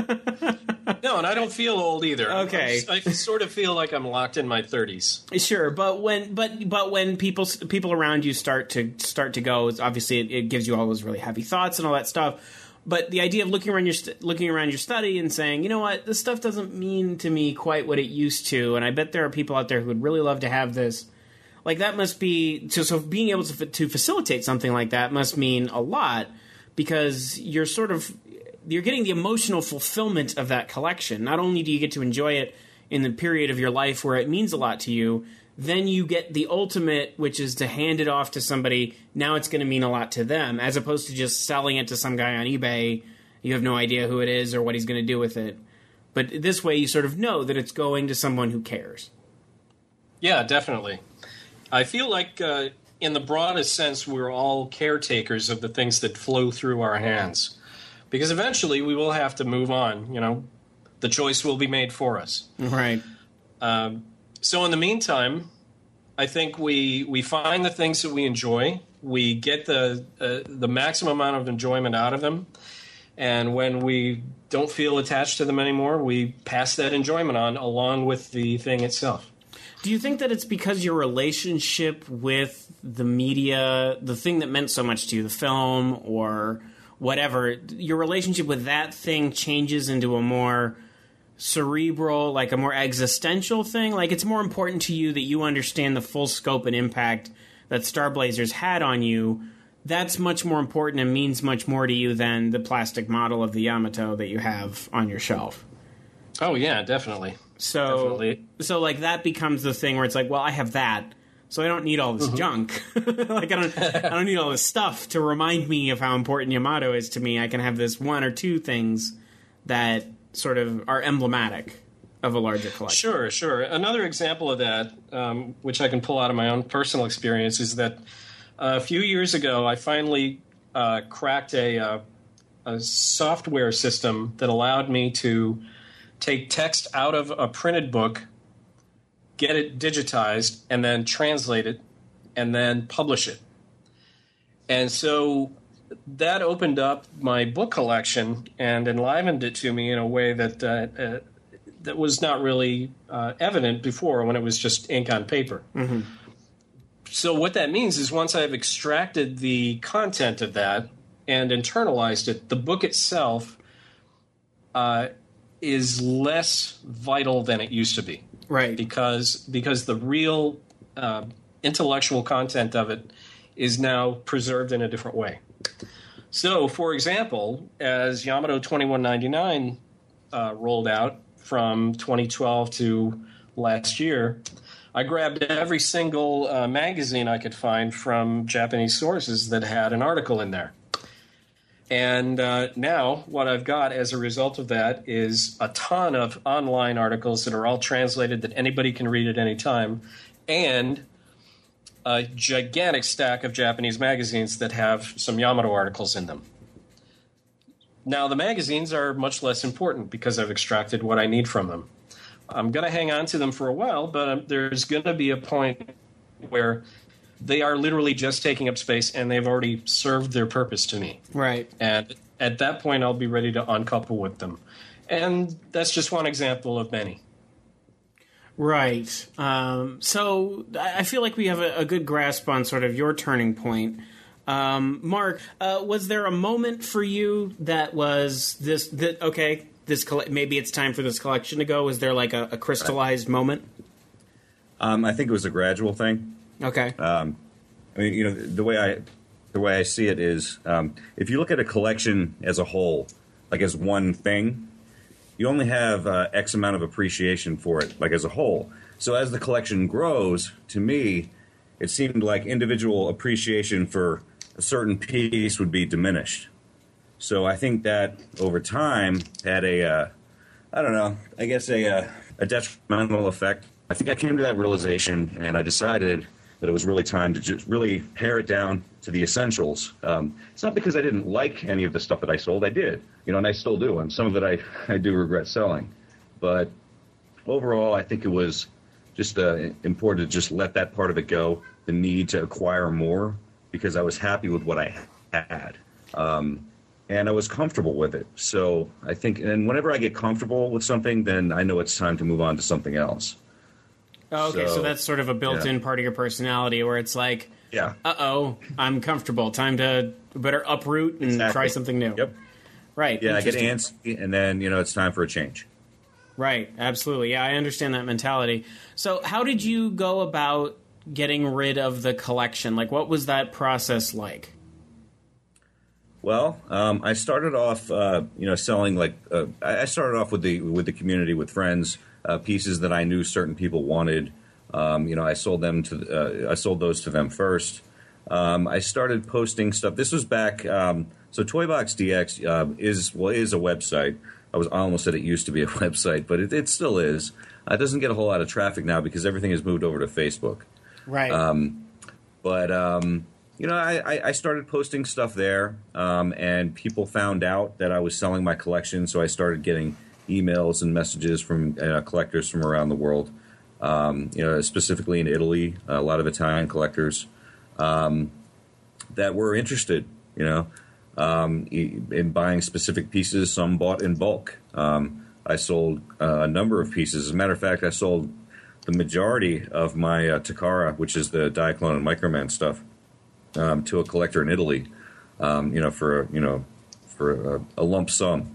no, and I don't feel old either. Okay, I, I sort of feel like I'm locked in my thirties. Sure, but when but but when people people around you start to start to go, obviously it, it gives you all those really heavy thoughts and all that stuff. But the idea of looking around your looking around your study and saying, you know what, this stuff doesn't mean to me quite what it used to, and I bet there are people out there who would really love to have this. Like, that must be... So, so being able to to facilitate something like that must mean a lot, because you're sort of... You're getting the emotional fulfillment of that collection. Not only do you get to enjoy it in the period of your life where it means a lot to you, then you get the ultimate, which is to hand it off to somebody. Now it's going to mean a lot to them, as opposed to just selling it to some guy on eBay. You have no idea who it is or what he's going to do with it. But this way you sort of know that it's going to someone who cares. Yeah, definitely. I feel like, uh, in the broadest sense, we're all caretakers of the things that flow through our hands. Because eventually we will have to move on, you know. The choice will be made for us. Right. Um, so in the meantime, I think we we find the things that we enjoy. We get the uh, the maximum amount of enjoyment out of them. And when we don't feel attached to them anymore, we pass that enjoyment on along with the thing itself. Do you think that it's because your relationship with the media, the thing that meant so much to you, the film or whatever, your relationship with that thing changes into a more cerebral, like a more existential thing? Like, it's more important to you that you understand the full scope and impact that Star Blazers had on you. That's much more important and means much more to you than the plastic model of the Yamato that you have on your shelf. Oh, yeah, definitely. So, Definitely. so like that becomes the thing where it's like, well, I have that, so I don't need all this mm-hmm. junk. Like I don't, I don't need all this stuff to remind me of how important Yamato is to me. I can have this one or two things that sort of are emblematic of a larger collection. Sure, sure. Another example of that, um, which I can pull out of my own personal experience, is that uh, a few years ago, I finally uh, cracked a, uh, a software system that allowed me to take text out of a printed book, get it digitized, and then translate it, and then publish it. And so that opened up my book collection and enlivened it to me in a way that uh, uh, that was not really uh, evident before when it was just ink on paper. Mm-hmm. So what that means is once I've extracted the content of that and internalized it, the book itself uh, is less vital than it used to be. Right. Because because the real uh, intellectual content of it is now preserved in a different way. So, for example, as Yamato twenty-one ninety-nine uh, rolled out from twenty twelve to last year, I grabbed every single uh, magazine I could find from Japanese sources that had an article in there. And uh, now what I've got as a result of that is a ton of online articles that are all translated that anybody can read at any time, and a gigantic stack of Japanese magazines that have some Yamato articles in them. Now, the magazines are much less important because I've extracted what I need from them. I'm going to hang on to them for a while, but um, there's going to be a point where they are literally just taking up space, and they've already served their purpose to me. Right. And at that point, I'll be ready to uncouple with them. And that's just one example of many. Right. Um, so I feel like we have a, a good grasp on sort of your turning point. Um, Mark, uh, was there a moment for you that was this, that, okay, this coll- maybe it's time for this collection to go? Was there like a, a crystallized moment? Um, I think it was a gradual thing. Okay. Um, I mean, you know, the way I the way I see it is, um, if you look at a collection as a whole, like as one thing, you only have uh, X amount of appreciation for it, like as a whole. So as the collection grows, to me, it seemed like individual appreciation for a certain piece would be diminished. So I think that over time had a, uh, I don't know, I guess a, uh, a detrimental effect. I think I came to that realization, and I decided that it was really time to just really pare it down to the essentials. Um, it's not because I didn't like any of the stuff that I sold. I did, you know, and I still do. And some of it I, I do regret selling. But overall, I think it was just uh, important to just let that part of it go, the need to acquire more, because I was happy with what I had. Um, and I was comfortable with it. So I think, and whenever I get comfortable with something, then I know it's time to move on to something else. Oh, okay, so, so that's sort of a built-in yeah. part of your personality where it's like, yeah, uh-oh, I'm comfortable. Time to better uproot and exactly. try something new. Yep. Right. Yeah, I get antsy, and then, you know, it's time for a change. Right, absolutely. Yeah, I understand that mentality. So how did you go about getting rid of the collection? Like, what was that process like? Well, um, I started off, uh, you know, selling like uh, I started off with the with the community, with friends, uh, pieces that I knew certain people wanted. Um, you know, I sold them to uh, I sold those to them first. Um, I started posting stuff. This was back. Um, so Toybox D X uh, is well is a website. I was I almost said it used to be a website, but it, it still is. Uh, it doesn't get a whole lot of traffic now because everything has moved over to Facebook. Right. Um, but um, you know, I, I started posting stuff there, um, and people found out that I was selling my collection, so I started getting emails and messages from uh, collectors from around the world. Um, you know, specifically in Italy, a lot of Italian collectors um, that were interested. You know, um, in buying specific pieces. Some bought in bulk. Um, I sold uh, a number of pieces. As a matter of fact, I sold the majority of my uh, Takara, which is the Diaclone and Microman stuff, um, to a collector in Italy. Um, you know, for you know, for a, a lump sum.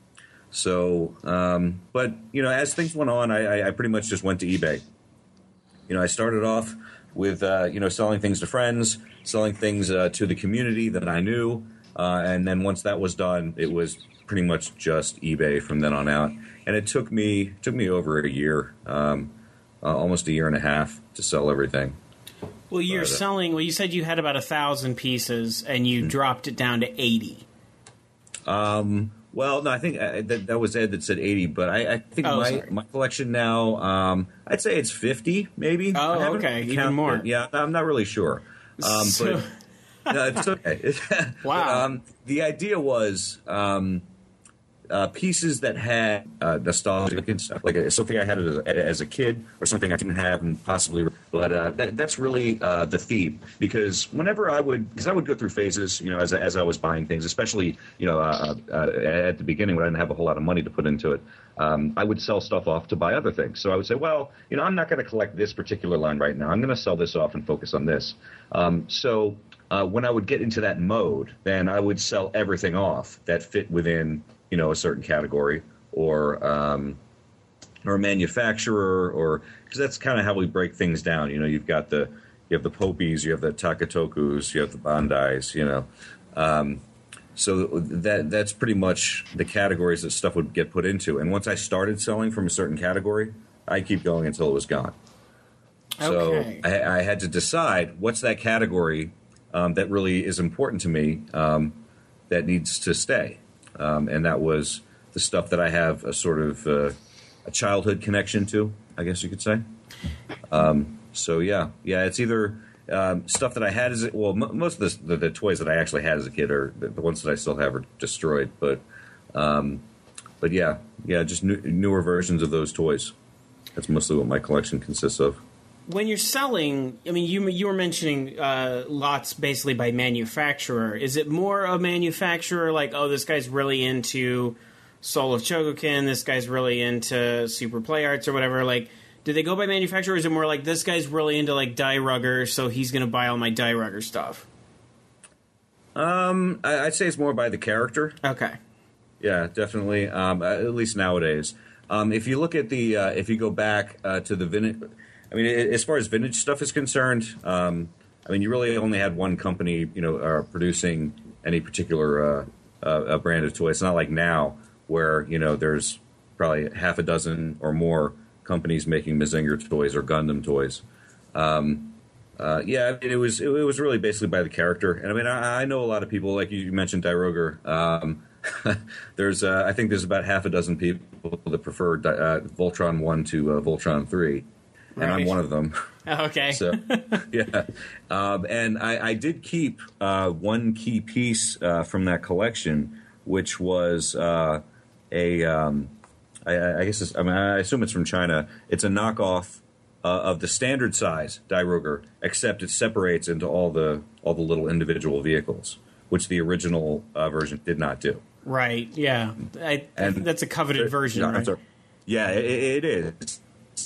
So, um, but you know, as things went on, I, I pretty much just went to eBay. You know, I started off with uh, you know selling things to friends, selling things uh, to the community that I knew, uh, and then once that was done, it was pretty much just eBay from then on out. And it took me took me over a year, um, uh, almost a year and a half to sell everything. Well, you're but, uh, selling. Well, you said you had about a thousand pieces, and you mm-hmm. dropped it down to eighty. Um. Well, no, I think uh, that, that was Ed that said eighty, but I, I think oh, my, sorry. my collection now, um, I'd say it's fifty, maybe. Oh, okay, even more. It. Yeah, I'm not really sure. Um, so... But no, it's okay. Wow. But, um, the idea was um, uh, pieces that had uh, nostalgic and stuff, like uh, something I had as a, as a kid or something I didn't have and possibly, but uh, that, that's really uh, the theme. Because whenever I would, because I would go through phases, you know, as, as I was buying things, especially, you know, uh, uh, at the beginning when I didn't have a whole lot of money to put into it, um, I would sell stuff off to buy other things. So I would say, well, you know, I'm not going to collect this particular line right now. I'm going to sell this off and focus on this. Um, so uh, when I would get into that mode, then I would sell everything off that fit within, you know, a certain category or um, or a manufacturer, or because that's kind of how we break things down. You know, you've got the you have the Poppies, you have the Takatokus, you have the Bandais. You know, um, so that that's pretty much the categories that stuff would get put into. And once I started selling from a certain category, I keep going until it was gone. Okay. So I, I had to decide what's that category um, that really is important to me. Um, that needs to stay, um, and that was the stuff that I have a sort of uh, a childhood connection to, I guess you could say. Um, so yeah, yeah, it's either um, stuff that I had as a, well, m- most of the, the, the toys that I actually had as a kid are the, the ones that I still have are destroyed, but um, but yeah, yeah, just new, newer versions of those toys. That's mostly what my collection consists of. When you're selling, I mean, you you were mentioning uh, lots basically by manufacturer. Is it more a manufacturer like, oh, this guy's really into Soul of Chogokin, this guy's really into Super Play Arts or whatever? Like, do they go by manufacturer, or is it more like this guy's really into like Die Rugger, so he's going to buy all my Die Rugger stuff? Um, I, I'd say it's more by the character. Okay. Yeah, definitely. Um, at least nowadays. Um, if you look at the, uh, if you go back uh, to the vintage, I mean, as far as vintage stuff is concerned, um, I mean, you really only had one company, you know, uh, producing any particular uh, uh, brand of toy. It's not like now where, you know, there's probably half a dozen or more companies making Mazinger toys or Gundam toys. Um, uh, yeah, I mean, it was it, it was really basically by the character. And I mean, I, I know a lot of people, like you mentioned, Die Rugger. Um, there's, uh, I think there's about half a dozen people that prefer uh, Voltron one to uh, Voltron three. And right. I'm one of them. Okay. So, yeah. Um, and I, I did keep uh, one key piece uh, from that collection, which was uh, a, um, I, I guess, it's, I mean, I assume it's from China. It's a knockoff uh, of the standard size Die Rugger, except it separates into all the all the little individual vehicles, which the original uh, version did not do. Right. Yeah. I, and that's a coveted version. No, right? sorry. Yeah, it, it is.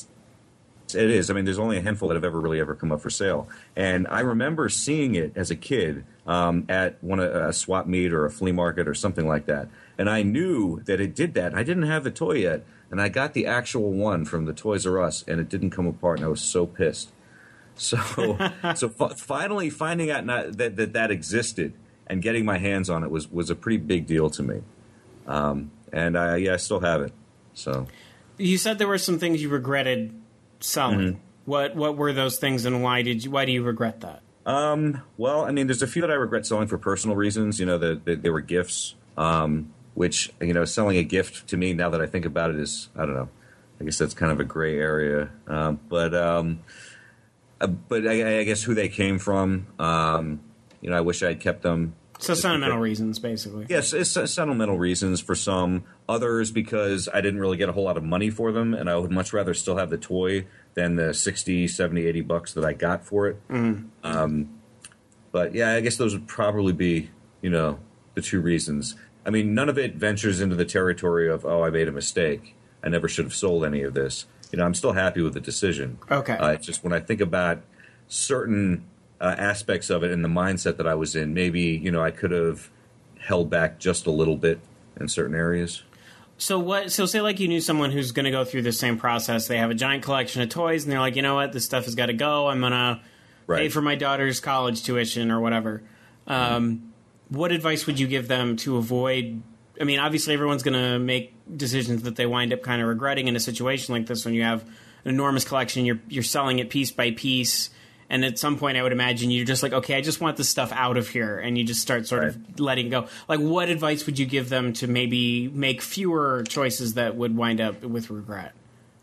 It is. I mean, there's only a handful that have ever really ever come up for sale. And I remember seeing it as a kid um, at one a swap meet or a flea market or something like that. And I knew that it did that. I didn't have the toy yet. And I got the actual one from the Toys R Us, and it didn't come apart, and I was so pissed. So so f- finally finding out not, that, that that existed and getting my hands on it was, was a pretty big deal to me. Um, and, I, yeah, I still have it. So you said there were some things you regretted selling. Mm-hmm. What what were those things, and why did you why do you regret that? Um, well, I mean, there's a few that I regret selling for personal reasons. You know, that they, they were gifts, um, which, you know, selling a gift to me, now that I think about it, is, I don't know, I guess that's kind of a gray area. Um, but um, uh, but I, I guess who they came from, um, you know, I wish I had kept them. So sentimental because, reasons, basically. Yes, it's sentimental reasons for some. Others because I didn't really get a whole lot of money for them, and I would much rather still have the toy than the sixty, seventy, eighty bucks that I got for it. Mm. Um, but, yeah, I guess those would probably be, you know, the two reasons. I mean, none of it ventures into the territory of, oh, I made a mistake. I never should have sold any of this. You know, I'm still happy with the decision. Okay. Uh, it's just when I think about certain uh, aspects of it and the mindset that I was in, maybe, you know, I could have held back just a little bit in certain areas. So what? So say like you knew someone who's going to go through the same process. They have a giant collection of toys, and they're like, you know what, this stuff has got to go. I'm gonna right. pay for my daughter's college tuition or whatever. Um, what advice would you give them to avoid? I mean, obviously everyone's going to make decisions that they wind up kind of regretting in a situation like this when you have an enormous collection. You're you're selling it piece by piece. And at some point, I would imagine you're just like, okay, I just want this stuff out of here. And you just start sort right. of letting go. Like, what advice would you give them to maybe make fewer choices that would wind up with regret?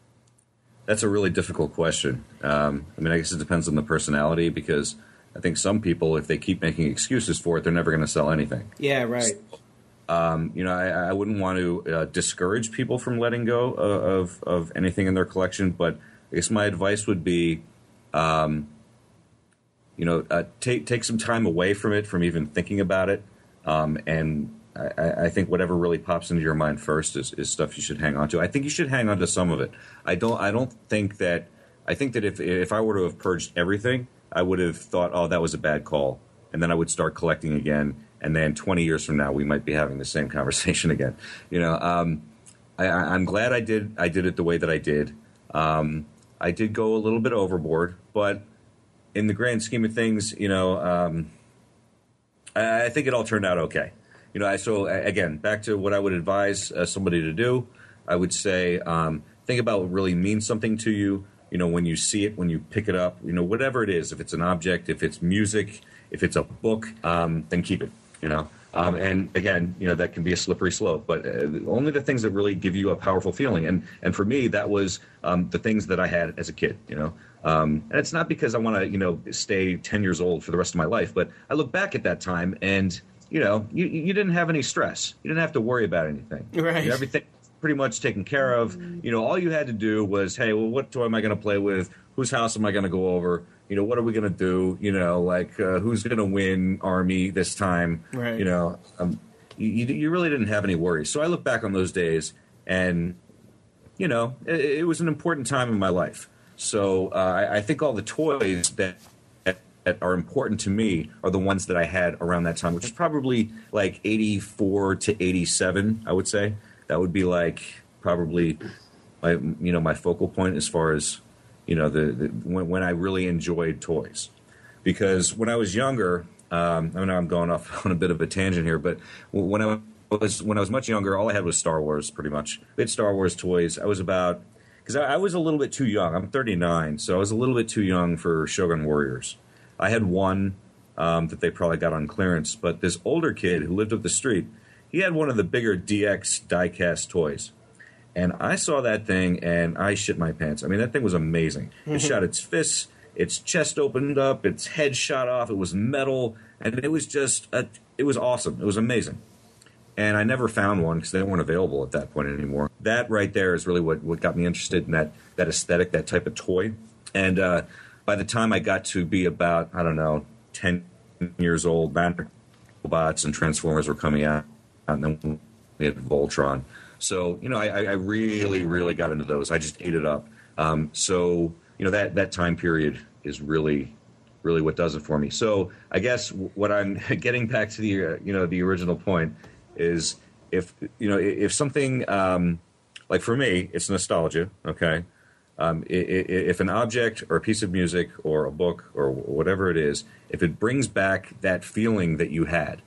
That's a really difficult question. Um, I mean, I guess it depends on the personality, because I think some people, if they keep making excuses for it, they're never going to sell anything. Yeah, right. So, um, you know, I, I wouldn't want to uh, discourage people from letting go of, of anything in their collection. But I guess my advice would be... Um, You know, uh, take take some time away from it, from even thinking about it, um, and I, I think whatever really pops into your mind first is, is stuff you should hang on to. I think you should hang on to some of it. I don't. I don't think that. I think that if if I were to have purged everything, I would have thought, oh, that was a bad call, and then I would start collecting again, and then twenty years from now, we might be having the same conversation again. You know, um, I, I'm glad I did. I did it the way that I did. Um, I did go a little bit overboard, but in the grand scheme of things, you know, um, I, I think it all turned out okay. You know, I, so again, back to what I would advise uh, somebody to do, I would say um, think about what really means something to you. You know, when you see it, when you pick it up, you know, whatever it is, if it's an object, if it's music, if it's a book, um, then keep it. You know, Um, and again, you know, that can be a slippery slope, but uh, only the things that really give you a powerful feeling. And and for me, that was um, the things that I had as a kid, you know. Um, and it's not because I want to, you know, stay ten years old for the rest of my life, but I look back at that time and, you know, you, you didn't have any stress. You didn't have to worry about anything. Right. You know, everything pretty much taken care of. You know, all you had to do was, hey, well, what toy am I going to play with? Whose house am I going to go over? You know, what are we going to do? You know, like, uh, who's going to win Army this time? Right. You know, um, you, you really didn't have any worries. So I look back on those days and, you know, it, it was an important time in my life. So uh, I, I think all the toys that, that that are important to me are the ones that I had around that time, which is probably like eighty-four to eighty-seven, I would say. That would be like probably my, you know, my focal point as far as, you know, the, the when, when I really enjoyed toys. Because when I was younger, um, I know I'm going off on a bit of a tangent here, but when I was when I was much younger, all I had was Star Wars, pretty much. We had Star Wars toys. I was about, because I, I was a little bit too young. I'm thirty-nine, so I was a little bit too young for Shogun Warriors. I had one um, that they probably got on clearance, but this older kid who lived up the street, he had one of the bigger D X die-cast toys. And I saw that thing, and I shit my pants. I mean, that thing was amazing. It shot its fists, its chest opened up, its head shot off. It was metal, and it was just, a, it was awesome. It was amazing. And I never found one because they weren't available at that point anymore. That right there is really what, what got me interested in that, that aesthetic, that type of toy. And uh, by the time I got to be about, I don't know, ten years old, Robots and Transformers were coming out, and then we had Voltron. So, you know, I, I really, really got into those. I just ate it up. Um, so, you know, that, that time period is really, really what does it for me. So I guess what I'm getting back to the, uh, you know, the original point is if, you know, if something, um, like for me, it's nostalgia, okay? Um, if an object or a piece of music or a book or whatever it is, if it brings back that feeling that you had,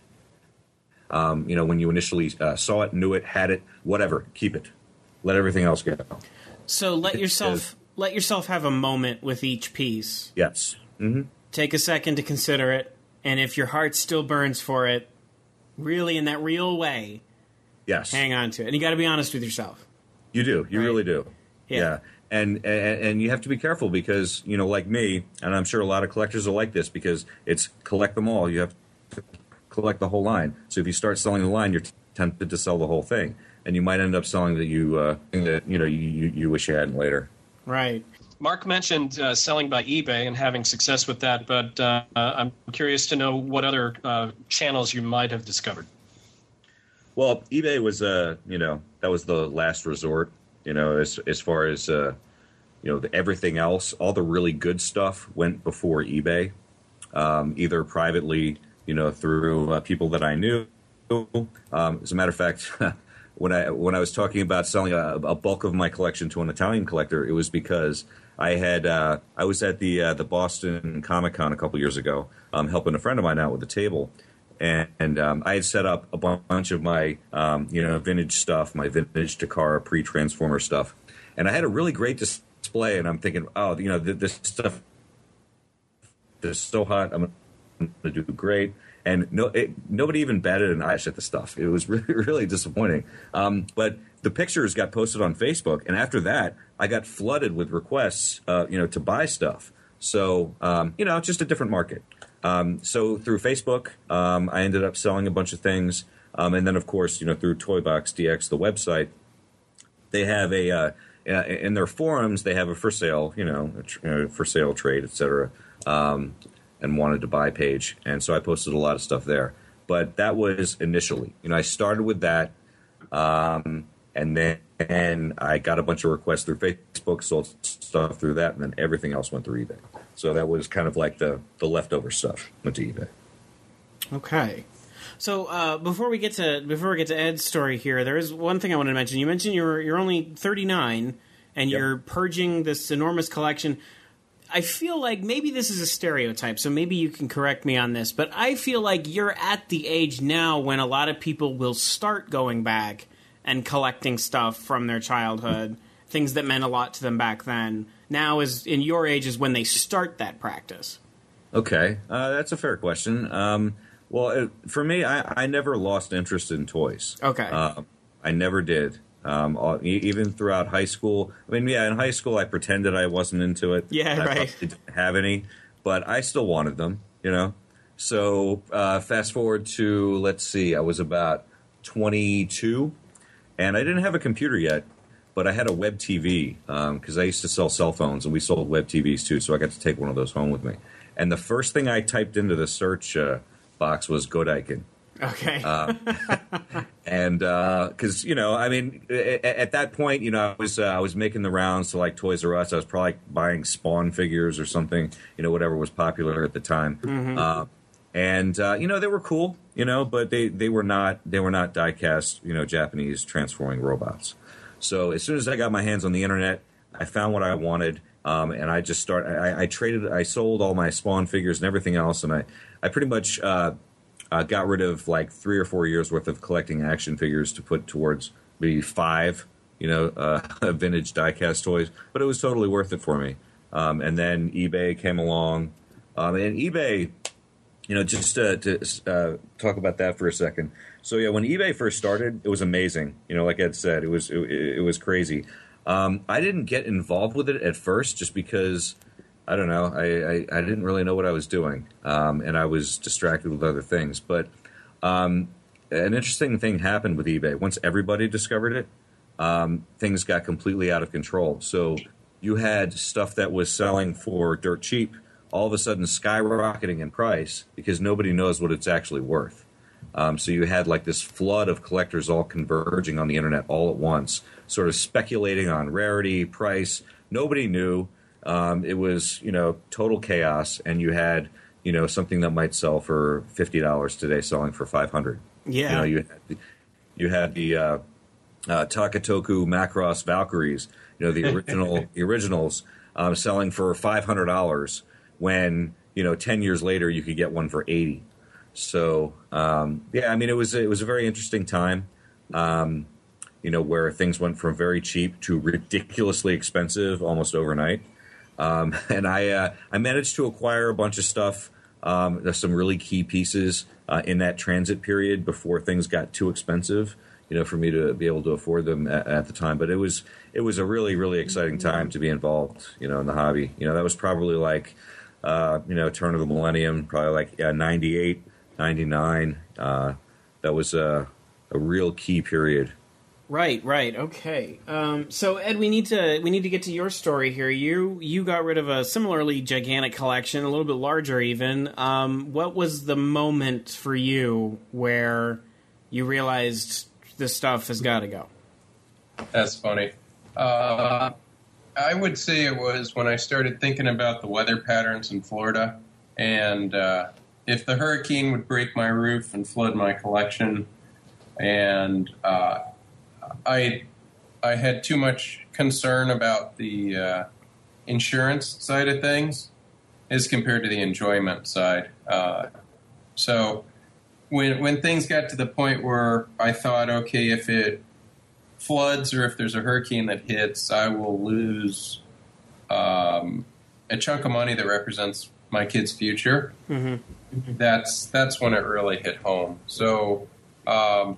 Um, you know, when you initially uh, saw it, knew it, had it, whatever, keep it. Let everything else go. So let yourself let yourself have a moment with each piece. Yes. Mm-hmm. Take a second to consider it, and if your heart still burns for it, really in that real way, Yes. hang on to it. And you got to be honest with yourself. You do. You Right. really do. Yeah. Yeah. And, and and you have to be careful because, you know, like me, and I'm sure a lot of collectors are like this because it's collect them all. You have to collect the whole line. So if you start selling the line, you're tempted to sell the whole thing, and you might end up selling that you uh, that you know you, you, you wish you hadn't later. Right. Mark mentioned uh, selling by eBay and having success with that, but uh, I'm curious to know what other uh, channels you might have discovered. Well, eBay was uh you know that was the last resort. You know, as as far as uh, you know the, everything else, all the really good stuff went before eBay, um, either privately. You know, through uh, people that I knew. Um, as a matter of fact, when I when I was talking about selling a, a bulk of my collection to an Italian collector, it was because I had uh, I was at the uh, the Boston Comic Con a couple years ago, um, helping a friend of mine out with a table, and, and um, I had set up a bunch of my um, you know vintage stuff, my vintage Takara pre-Transformer stuff, and I had a really great display. And I'm thinking, oh, you know, th- this stuff is so hot. I'm to do great, and no, it, nobody even batted an eye at the stuff. It was really, really disappointing. Um, but the pictures got posted on Facebook, and after that, I got flooded with requests, uh, you know, to buy stuff. So, um, you know, just a different market. Um, so through Facebook, um, I ended up selling a bunch of things, um, and then of course, you know, through Toy Box D X, the website, they have a uh, in their forums they have a for sale, you know, a tr- uh, for sale trade, et cetera. Um, and wanted to buy page. And so I posted a lot of stuff there. But that was initially. You know, I started with that, um, and then and I got a bunch of requests through Facebook, sold stuff through that, and then everything else went through eBay. So that was kind of like the, the leftover stuff went to eBay. Okay. So uh, before we get to before we get to Ed's story here, there is one thing I wanted to mention. You mentioned you're you're only thirty-nine, and Yep. you're purging this enormous collection. I feel like maybe this is a stereotype, so maybe you can correct me on this, but I feel like you're at the age now when a lot of people will start going back and collecting stuff from their childhood, things that meant a lot to them back then. Now, is in your age, is when they start that practice. Okay, uh, that's a fair question. Um, Well, it, for me, I, I never lost interest in toys. Okay. Uh, I never did. Um, all, e- even throughout high school. I mean, yeah, in high school, I pretended I wasn't into it. Yeah, I right. didn't have any, but I still wanted them, you know? So uh, fast forward to, let's see, I was about twenty-two, and I didn't have a computer yet, but I had a web T V because um, I used to sell cell phones, and we sold web T Vs too, so I got to take one of those home with me. And the first thing I typed into the search uh, box was Godaikin. Okay. uh, and because uh, you know, I mean, at, at that point, you know, I was uh, I was making the rounds to like Toys R Us. I was probably buying Spawn figures or something, you know, whatever was popular at the time. Mm-hmm. Uh, and uh, you know, they were cool, you know, but they, they were not they were not die-cast, you know, Japanese transforming robots. So as soon as I got my hands on the internet, I found what I wanted. Um, and I just started. I, I traded. I sold all my Spawn figures and everything else, and I, I pretty much uh, uh, got rid of like three or four years worth of collecting action figures to put towards maybe five, you know, uh, vintage diecast toys. But it was totally worth it for me. Um, and then eBay came along, um, and eBay, you know, just uh, to uh, talk about that for a second. So yeah, when eBay first started, it was amazing. You know, like Ed said, it was it, it was crazy. Um, I didn't get involved with it at first just because, I don't know, I, I, I didn't really know what I was doing, um, and I was distracted with other things. But um, an interesting thing happened with eBay. Once everybody discovered it, um, things got completely out of control. So you had stuff that was selling for dirt cheap all of a sudden skyrocketing in price because nobody knows what it's actually worth. Um, so you had like this flood of collectors all converging on the internet all at once, sort of speculating on rarity, price. Nobody knew. Um, it was, you know, total chaos. And you had, you know, something that might sell for fifty dollars today selling for five hundred dollars. Yeah. You know, you had the, you had the uh, uh, Takatoku Macross Valkyries, you know, the original the originals um, selling for five hundred dollars when, you know, ten years later you could get one for eighty dollars. So um, yeah, I mean, it was it was a very interesting time, um, you know, where things went from very cheap to ridiculously expensive almost overnight. Um, and I uh, I managed to acquire a bunch of stuff. Um, there's some really key pieces uh, in that transit period before things got too expensive, you know, for me to be able to afford them at, at the time. But it was it was a really really exciting time to be involved, you know, in the hobby. You know, that was probably like uh, you know, turn of the millennium, probably like yeah, ninety-eight. ninety-nine. Uh, that was a, a real key period. Right, right, okay. Um, so Ed, we need to we need to get to your story here. You you got rid of a similarly gigantic collection, a little bit larger even. Um, what was the moment for you where you realized this stuff has got to go? That's funny. Uh, I would say it was when I started thinking about the weather patterns in Florida, and uh, if the hurricane would break my roof and flood my collection, and uh, I I had too much concern about the uh, insurance side of things as compared to the enjoyment side. Uh, so when when things got to the point where I thought, okay, if it floods or if there's a hurricane that hits, I will lose um, a chunk of money that represents my kid's future. Mm-hmm. That's that's when it really hit home. So um,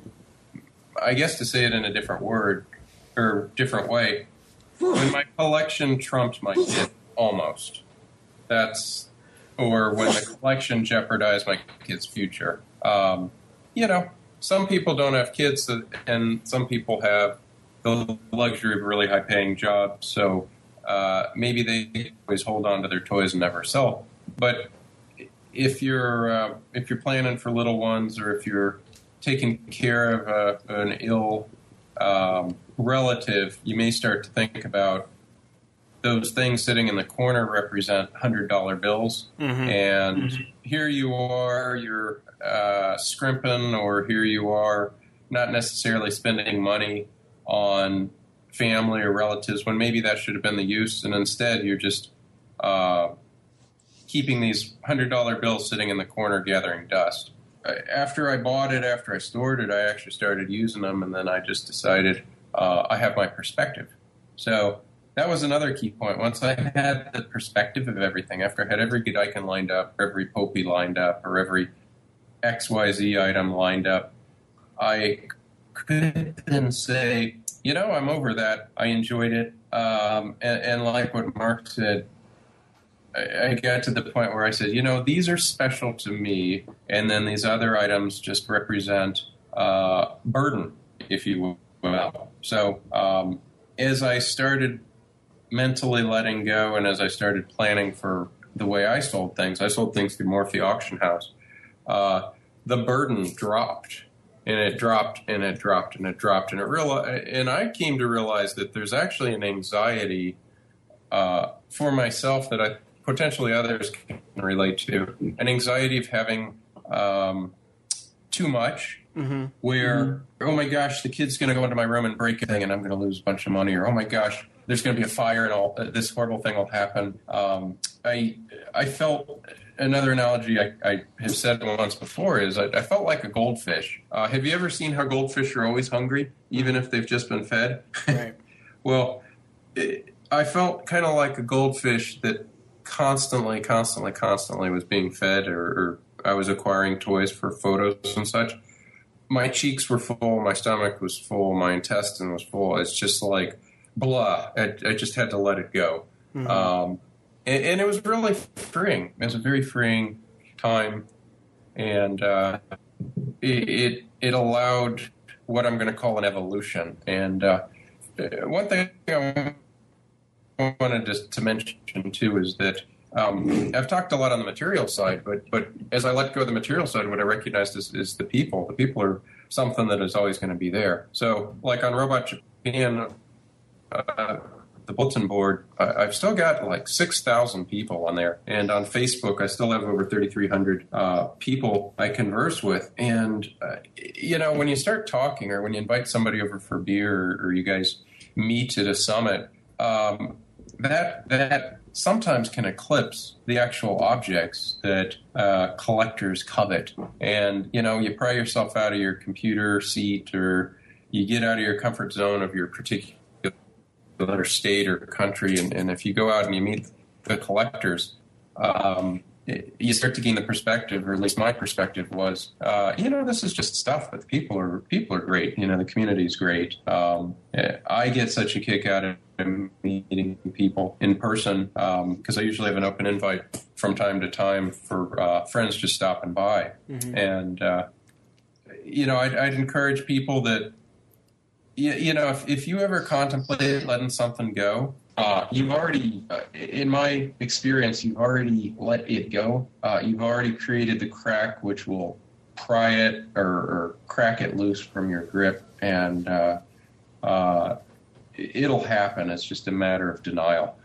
I guess to say it in a different word or different way, when my collection trumped my kid, almost. That's or when the collection jeopardized my kid's future. Um, you know, some people don't have kids, and some people have the luxury of really high-paying jobs. So uh, maybe they always hold on to their toys and never sell. But if you're uh, if you're planning for little ones, or if you're taking care of a, an ill um, relative, you may start to think about those things sitting in the corner represent one hundred dollar bills. Mm-hmm. And mm-hmm. here you are, you're uh, scrimping, or here you are not necessarily spending money on family or relatives when maybe that should have been the use. And instead, you're just uh, keeping these one hundred dollar bills sitting in the corner gathering dust. After I bought it, after I stored it, I actually started using them, and then I just decided uh, I have my perspective. So that was another key point. Once I had the perspective of everything, after I had every Godaikin lined up, every Popey lined up, or every X Y Z item lined up, I could then say, you know, I'm over that. I enjoyed it. Um, and, and like what Mark said, I, I got to the point where I said, you know, these are special to me. And then these other items just represent uh, burden, if you will. So um, as I started mentally letting go, and as I started planning for the way I sold things, I sold things through Morphe Auction House, uh, the burden dropped, and it dropped, and it dropped, and it dropped, and it real, and I came to realize that there's actually an anxiety uh, for myself that I potentially others can relate to, an anxiety of having um, too much. Mm-hmm. Where, mm-hmm. oh my gosh, the kid's going to go into my room and break a thing, and I'm going to lose a bunch of money, or oh my gosh, there's going to be a fire and all uh, this horrible thing will happen. Um, I I felt another analogy I, I have said once before is I, I felt like a goldfish. Uh, have you ever seen how goldfish are always hungry, even if they've just been fed? Right. Well, it, I felt kind of like a goldfish that constantly, constantly, constantly was being fed, or, or I was acquiring toys for photos and such. My cheeks were full, my stomach was full, my intestine was full. It's just like blah. I, I just had to let it go. Mm-hmm. Um, and, and it was really freeing. It was a very freeing time. And uh, it, it it allowed what I'm going to call an evolution. And uh, one thing I wanted to, to mention, too, is that um, I've talked a lot on the material side, but but as I let go of the material side, what I recognized is, is the people. The people are something that is always going to be there. So like on Robot Japan, uh, the bulletin board, I, I've still got like six thousand people on there. And on Facebook, I still have over thirty-three hundred uh, people I converse with. And, uh, you know, when you start talking or when you invite somebody over for beer or, or you guys meet at a summit, um, that that sometimes can eclipse the actual objects that uh, collectors covet. And, you know, you pry yourself out of your computer seat or you get out of your comfort zone of your particular state or country. And, and if you go out and you meet the collectors, um, it, you start to gain the perspective, or at least my perspective was, uh, you know, this is just stuff, but the people are, people are great. You know, the community is great. Um, I get such a kick out of meeting people in person because um, I usually have an open invite from time to time for uh, friends just stopping by. Mm-hmm. And, uh, you know, I'd, I'd encourage people that, you, you know, if, if you ever contemplate letting something go, uh, you've already, uh, in my experience, you've already let it go. Uh, you've already created the crack which will pry it or, or crack it loose from your grip. And, uh, uh, it'll happen. It's just a matter of denial.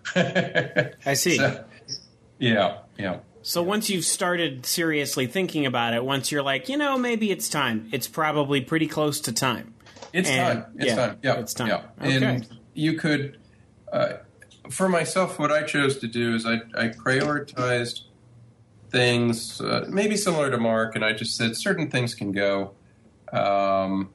I see. So, yeah, yeah. So once you've started seriously thinking about it, once you're like, you know, maybe it's time, it's probably pretty close to time. It's and, time. It's yeah, time. Yeah, it's time. Yeah. Okay. And you could, uh, for myself, what I chose to do is I, I prioritized things, uh, maybe similar to Mark, and I just said certain things can go. Um,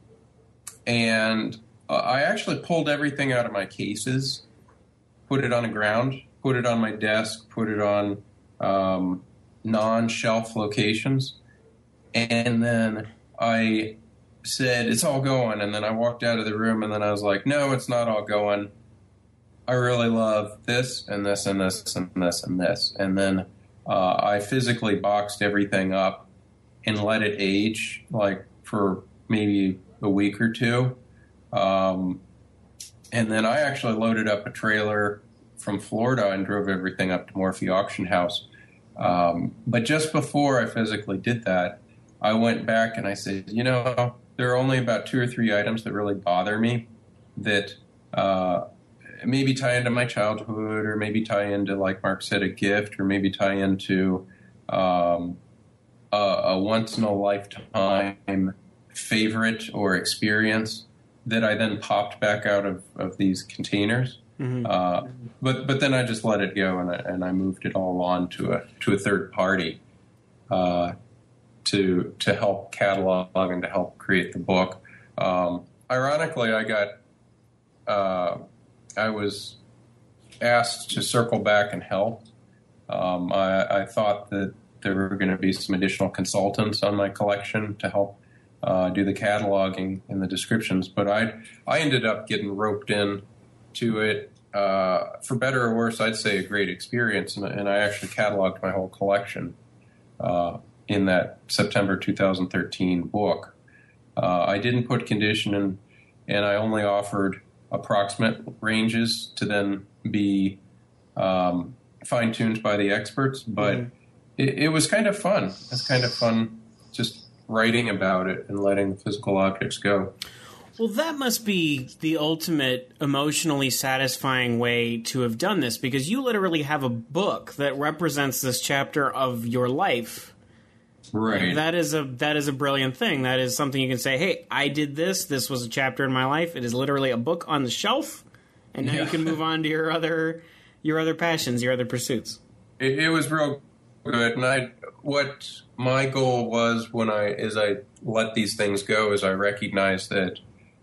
and Uh, I actually pulled everything out of my cases, put it on the ground, put it on my desk, put it on um, non-shelf locations, and then I said, it's all going, and then I walked out of the room, and then I was like, no, it's not all going. I really love this and this and this and this and this. And then uh, I physically boxed everything up and let it age, like for maybe a week or two. Um, and then I actually loaded up a trailer from Florida and drove everything up to Morphe Auction House. Um, but just before I physically did that, I went back and I said, you know, there are only about two or three items that really bother me that uh, maybe tie into my childhood, or maybe tie into, like Mark said, a gift, or maybe tie into um, a, a once-in-a-lifetime favorite or experience that I then popped back out of, of these containers. Mm-hmm. Uh, but but then I just let it go, and I, and I moved it all on to a to a third party uh, to to help catalog and to help create the book. Um, ironically, I got uh, I was asked to circle back and help. Um, I, I thought that there were going to be some additional consultants on my collection to help uh, do the cataloging and the descriptions. But I I ended up getting roped in to it. Uh, for better or worse, I'd say a great experience, and, and I actually cataloged my whole collection uh, in that September two thousand thirteen book. Uh, I didn't put condition in, and I only offered approximate ranges to then be um, fine-tuned by the experts, but mm-hmm. it, it was kind of fun. It's kind of fun just writing about it and letting the physical objects go. Well, that must be the ultimate emotionally satisfying way to have done this, because you literally have a book that represents this chapter of your life. Right. That is a that is a brilliant thing. That is something you can say, hey, I did this. This was a chapter in my life. It is literally a book on the shelf, and now yeah. you can move on to your other your other passions, your other pursuits. It, it was real good, and I what my goal was when I as I let these things go is I recognized that.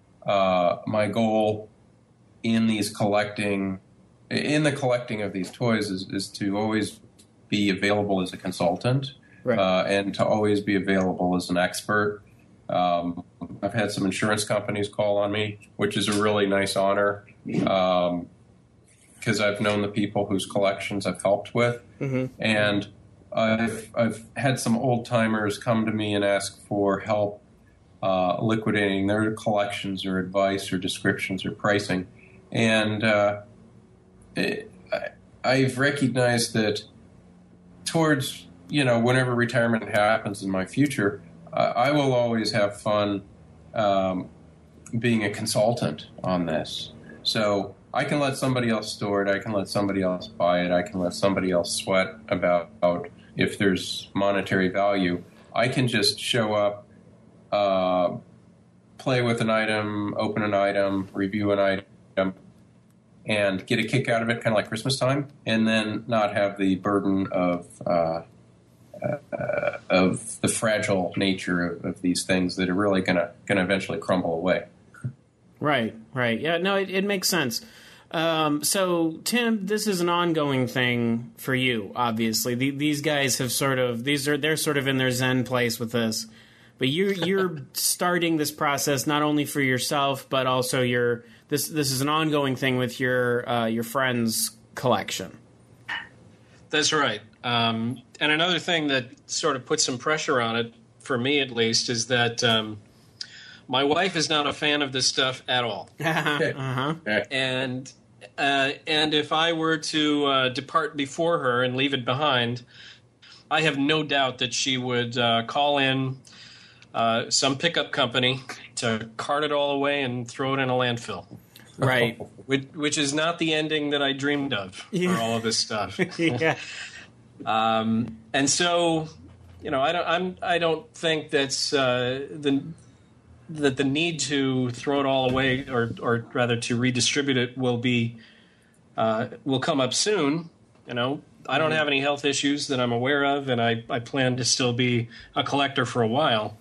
Uh, my goal in these collecting, in the collecting of these toys is, is to always be available as a consultant, right. uh, and to always be available as an expert. Um, I've had some insurance companies call on me, which is a really nice honor, um, because I've known the people whose collections I've helped with, mm-hmm. and I've, I've had some old timers come to me and ask for help Uh, liquidating their collections or advice or descriptions or pricing. And uh, it, I, I've recognized that towards, you know, whenever retirement happens in my future, uh, I will always have fun um, being a consultant on this. So I can let somebody else store it. I can let somebody else buy it. I can let somebody else sweat about if there's monetary value. I can just show up, Uh, play with an item, open an item, review an item, and get a kick out of it, kind of like Christmas time, and then not have the burden of uh, uh, of the fragile nature of, of these things that are really gonna gonna eventually crumble away. Right, right, yeah, no, it, it makes sense. Um, so, Tim, this is an ongoing thing for you. Obviously, the, these guys have sort of these are they're sort of in their Zen place with this. But you're you're starting this process not only for yourself, but also your this this is an ongoing thing with your uh, your friends' collection. That's right. Um, and another thing that sort of puts some pressure on it, for me at least, is that um, my wife is not a fan of this stuff at all. uh-huh. And uh, and if I were to uh, depart before her and leave it behind, I have no doubt that she would uh, call in Uh, some pickup company to cart it all away and throw it in a landfill. Right. Which, which is not the ending that I dreamed of yeah. for all of this stuff. yeah. Um, and so, you know, I don't, I'm, I don't think that's uh, the that the need to throw it all away, or, or rather to redistribute it, will be uh, will come up soon. You know, I don't have any health issues that I'm aware of, and I, I plan to still be a collector for a while.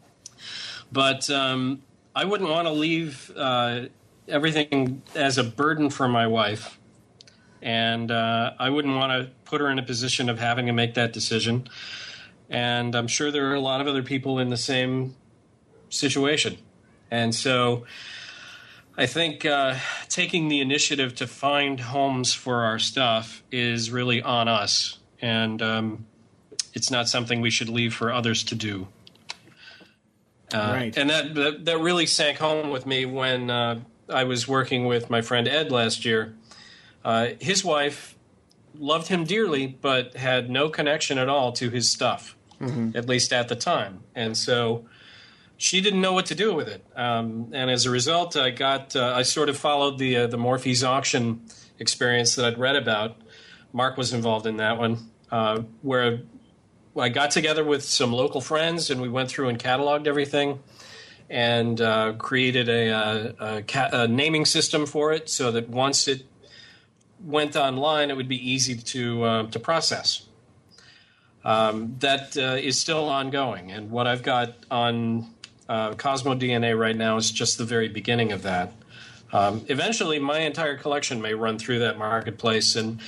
But um, I wouldn't want to leave uh, everything as a burden for my wife. And uh, I wouldn't want to put her in a position of having to make that decision. And I'm sure there are a lot of other people in the same situation. And so I think uh, taking the initiative to find homes for our stuff is really on us. And um, it's not something we should leave for others to do. Uh, right. And that, that that really sank home with me when uh, I was working with my friend Ed last year. Uh, his wife loved him dearly, but had no connection at all to his stuff, mm-hmm. at least at the time. And so she didn't know what to do with it. Um, and as a result, I got uh, I sort of followed the uh, the Morphe's auction experience that I'd read about. Mark was involved in that one, uh, where I got together with some local friends, and we went through and cataloged everything and uh, created a, a, a, ca- a naming system for it so that once it went online, it would be easy to uh, to process. Um, that uh, is still ongoing, and what I've got on uh, Cosmo D N A right now is just the very beginning of that. Um, eventually, my entire collection may run through that marketplace, and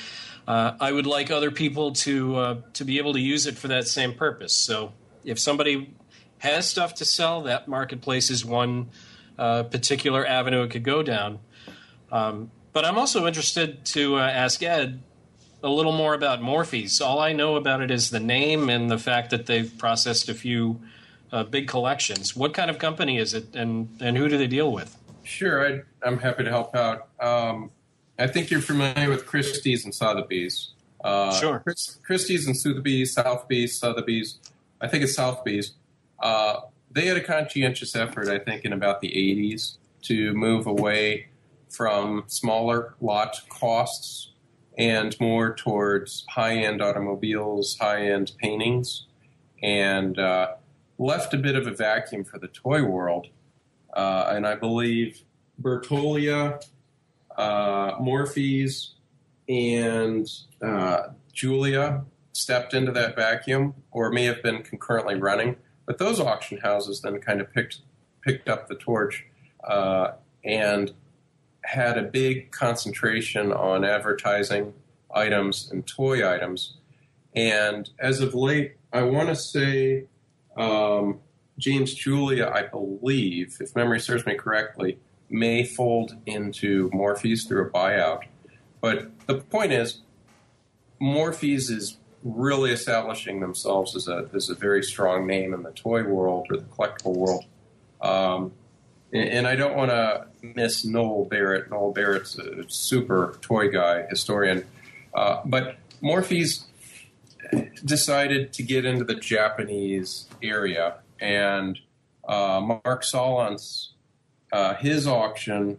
uh, I would like other people to uh, to be able to use it for that same purpose. So if somebody has stuff to sell, that marketplace is one uh, particular avenue it could go down. Um, but I'm also interested to uh, ask Ed a little more about Morphes. All I know about it is the name and the fact that they've processed a few uh, big collections. What kind of company is it, and, and who do they deal with? Sure, I'd, I'm happy to help out. Um, I think you're familiar with Christie's and Sotheby's. Uh, sure. Chris, Christie's and Sotheby's, Southby's, Sotheby's, I think it's Southby's. Uh, they had a conscientious effort, I think, in about the eighties to move away from smaller lot costs and more towards high-end automobiles, high-end paintings, and uh, left a bit of a vacuum for the toy world. Uh, and I believe Bertolia, uh, Morphes, and uh, Julia stepped into that vacuum, or may have been concurrently running. But those auction houses then kind of picked picked up the torch uh, and had a big concentration on advertising items and toy items. And as of late, I want to say um, James Julia, I believe, if memory serves me correctly, may fold into Morphes through a buyout. But the point is, Morphes is really establishing themselves as a as a very strong name in the toy world or the collectible world. Um, and, and I don't want to miss Noel Barrett. Noel Barrett's a super toy guy, historian. Uh, but Morphes decided to get into the Japanese area, and uh, Mark Solon's, uh, his auction,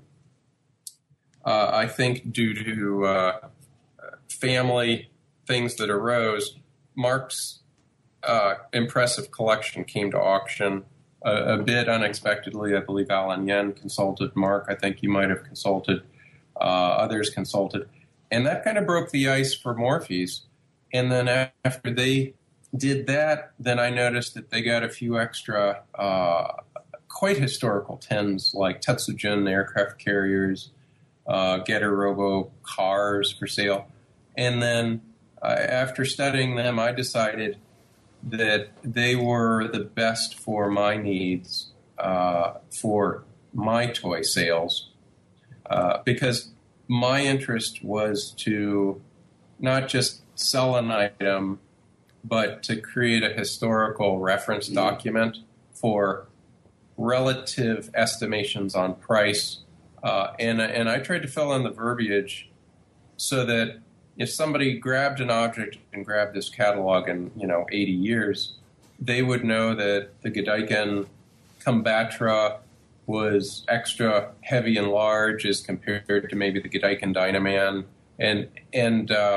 uh, I think due to uh, family things that arose, Mark's uh, impressive collection came to auction a, a bit unexpectedly. I believe Alan Yen consulted Mark. I think he might have consulted. Uh, others consulted. And that kind of broke the ice for Morphes. And then after they did that, then I noticed that they got a few extra uh, quite historical tens like Tetsujin aircraft carriers, uh, Getter Robo cars for sale. And then uh, after studying them, I decided that they were the best for my needs uh, for my toy sales uh, because my interest was to not just sell an item, but to create a historical reference document for relative estimations on price. Uh, and, and I tried to fill in the verbiage so that if somebody grabbed an object and grabbed this catalog in, you know, eighty years, they would know that the Godaiken Combatra was extra heavy and large as compared to maybe the Godaiken Dynaman, and and uh,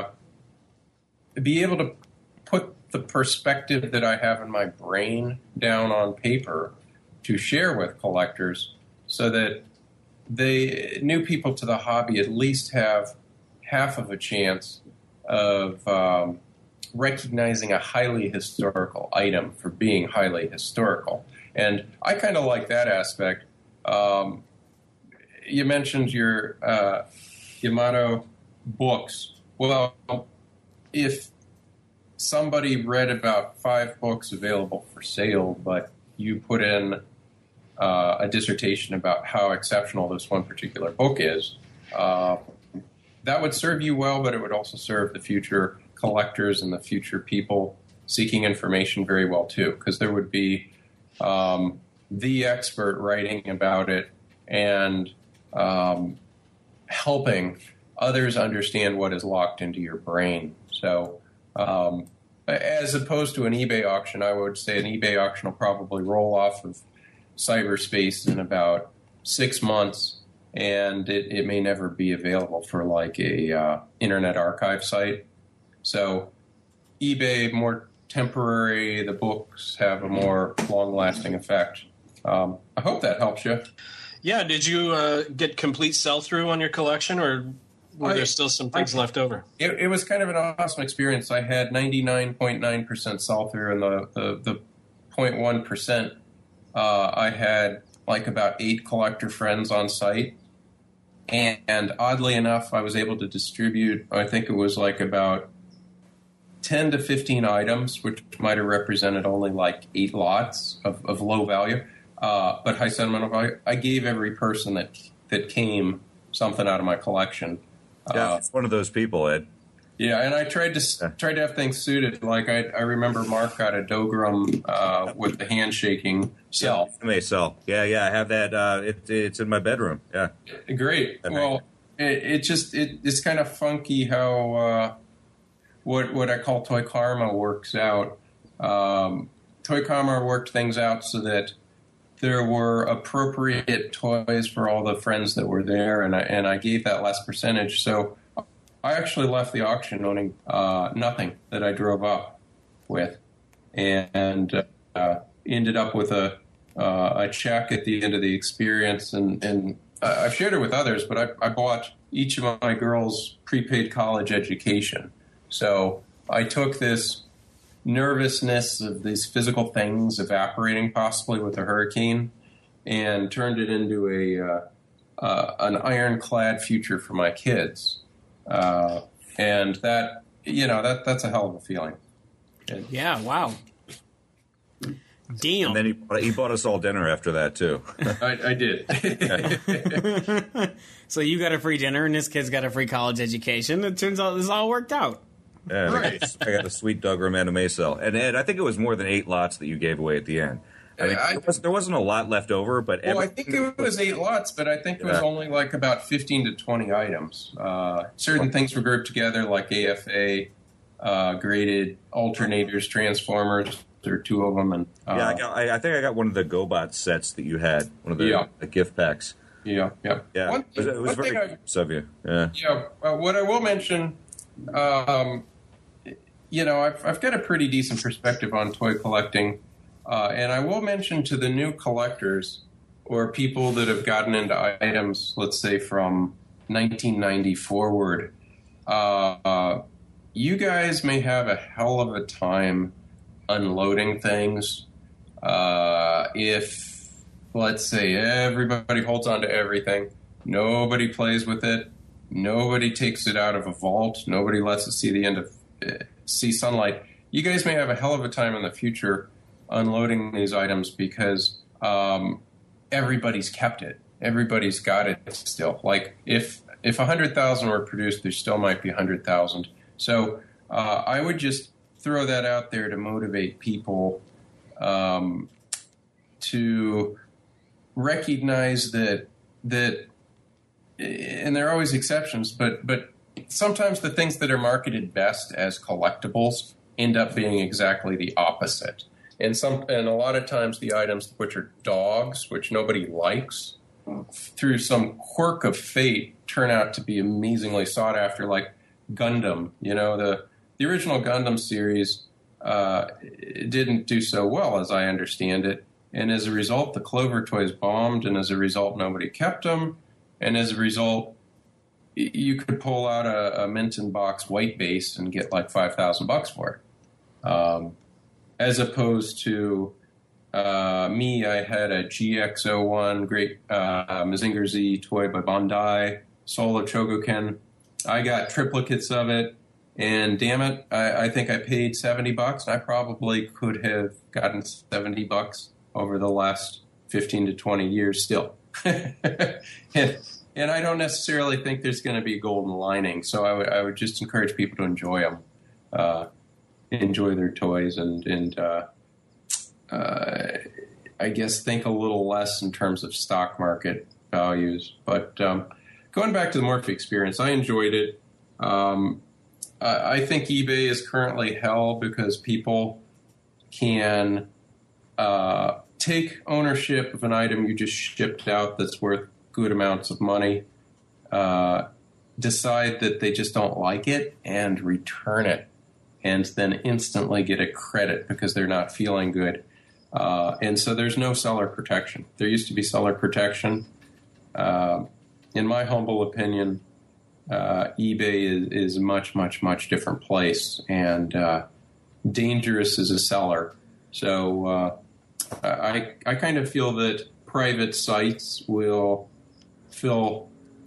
be able to put the perspective that I have in my brain down on paper to share with collectors so that they, new people to the hobby, at least have half of a chance of um, recognizing a highly historical item for being highly historical. And I kind of like that aspect. Um, you mentioned your uh, Yamato books. Well, if somebody read about five books available for sale, but you put in uh, a dissertation about how exceptional this one particular book is, uh, that would serve you well, but it would also serve the future collectors and the future people seeking information very well, too, because there would be um, the expert writing about it and um, helping others understand what is locked into your brain. So um, as opposed to an eBay auction, I would say an eBay auction will probably roll off of cyberspace in about six months, and it, it may never be available for like a uh, internet archive site. So eBay, more temporary, the books have a more long-lasting effect. Um, I hope that helps you. Yeah, did you uh, get complete sell-through on your collection, or were I, there still some things I, left over? It, it was kind of an awesome experience. I had ninety-nine point nine percent sell-through, and the, the, the zero point one percent, uh, I had like about eight collector friends on site. And, and oddly enough, I was able to distribute, I think it was like about ten to fifteen items, which might have represented only like eight lots of, of low value, uh, but high sentimental value. I gave every person that that came something out of my collection. Yeah, uh, it's one of those people, Ed. Yeah, and I tried to yeah. tried to have things suited. Like I, I remember Mark got a Dogram uh, with the handshaking cell. Yeah, May cell. Yeah, yeah, I have that. Uh, it, it's in my bedroom. Yeah, great. Well, it, it just it, it's kind of funky how uh, what what I call Toy Karma works out. Um, Toy Karma worked things out so that there were appropriate toys for all the friends that were there, and I and I gave that less percentage. So I actually left the auction owning uh, nothing that I drove up with, and uh, ended up with a uh, a check at the end of the experience. And, and I've shared it with others, but I, I bought each of my girls prepaid college education. So I took this nervousness of these physical things evaporating possibly with a hurricane and turned it into a uh, uh, an ironclad future for my kids. Uh, and that, you know, that that's a hell of a feeling. And, yeah, wow. Damn. And then he bought, he bought us all dinner after that, too. I, I did. So you got a free dinner and this kid's got a free college education. It turns out this all worked out. Yeah, right. I got a sweet Dogram anime cell. And Ed, I think it was more than eight lots that you gave away at the end. I mean, I, there, was, there wasn't a lot left over, but well, I think it was eight lots, but I think it was yeah. only like about fifteen to twenty items. Uh, certain things were grouped together, like A F A, uh, graded alternators, transformers. There are two of them, and uh, yeah, I, got, I, I think I got one of the GoBot sets that you had, one of the, yeah. the gift packs. Yeah, yeah, yeah. One, it was, it was very nice of you. Yeah, yeah. Uh, what I will mention. Um, You know, I've, I've got a pretty decent perspective on toy collecting, uh, and I will mention to the new collectors or people that have gotten into items, let's say from nineteen ninety forward, uh, uh, you guys may have a hell of a time unloading things uh, if, let's say, everybody holds on to everything, nobody plays with it, nobody takes it out of a vault, nobody lets it see the end of see sunlight. You guys may have a hell of a time in the future unloading these items because um, everybody's kept it. Everybody's got it still. Like if if one hundred thousand were produced, there still might be one hundred thousand. So uh, I would just throw that out there to motivate people um, to recognize that that, and there are always exceptions, but but. Sometimes the things that are marketed best as collectibles end up being exactly the opposite. And some, and a lot of times the items which are dogs, which nobody likes, through some quirk of fate, turn out to be amazingly sought after, like Gundam. You know, the the original Gundam series uh, didn't do so well, as I understand it. And as a result, the Clover toys bombed, and as a result, nobody kept them. And as a result, you could pull out a, a Minton box white base and get like five thousand bucks for it. Um, as opposed to uh, me, I had a G X oh one, great uh, Mazinger Z toy by Bandai, Soul of Chogoken. I got triplicates of it, and damn it, I, I think I paid seventy bucks, and I probably could have gotten seventy bucks over the last fifteen to twenty years still. and, And I don't necessarily think there's going to be a golden lining, so I would I would just encourage people to enjoy them, uh, enjoy their toys, and and uh, uh, I guess think a little less in terms of stock market values. But um, going back to the Morphe experience, I enjoyed it. Um, I, I think eBay is currently hell because people can uh, take ownership of an item you just shipped out that's worth good amounts of money, uh, decide that they just don't like it and return it, and then instantly get a credit because they're not feeling good. Uh, and so there's no seller protection. There used to be seller protection. Uh, in my humble opinion, uh, eBay is, is a much, much, much different place and uh, dangerous as a seller. So uh, I, I kind of feel that private sites will fill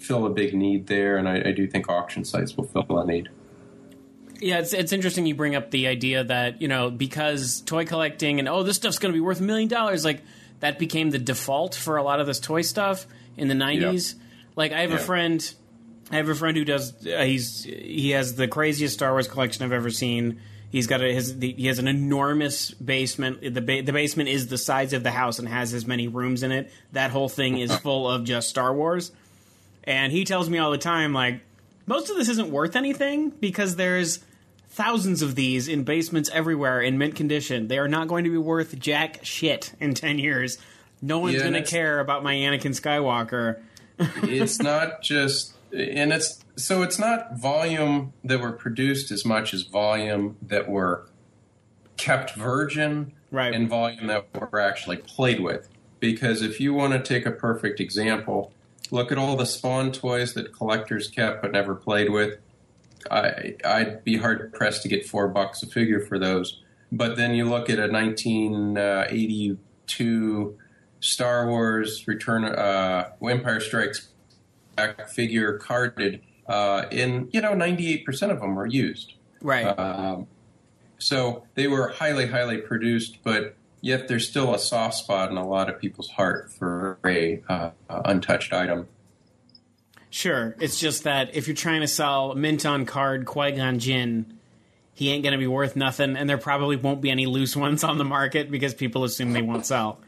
fill a big need there, and I, I do think auction sites will fill a need. Yeah, it's it's interesting you bring up the idea that, you know, because toy collecting and, oh, this stuff's going to be worth a million dollars, like, that became the default for a lot of this toy stuff in the nineties. Yeah. Like, I have yeah. a friend, I have a friend who does, uh, he's he has the craziest Star Wars collection I've ever seen. He's got a, his, the, he has an enormous basement. The ba- the basement is the size of the house and has as many rooms in it. That whole thing is full of just Star Wars. And he tells me all the time, like, most of this isn't worth anything because there's thousands of these in basements everywhere in mint condition. They are not going to be worth jack shit in ten years. No one's yeah, going to care about my Anakin Skywalker. It's not just... And it's... So it's not volume that were produced as much as volume that were kept virgin right. and volume that were actually played with. Because if you want to take a perfect example, look at all the Spawn toys that collectors kept but never played with. I, I'd be hard-pressed to get four bucks a figure for those. But then you look at a nineteen eighty-two Star Wars Return, uh, Empire Strikes Back figure carded, uh, in, you know, ninety-eight percent of them were used. Right. Um, so they were highly, highly produced, but yet there's still a soft spot in a lot of people's heart for a uh, untouched item. Sure. It's just that if you're trying to sell mint on card Qui-Gon Jinn, he ain't going to be worth nothing, and there probably won't be any loose ones on the market because people assume they won't sell.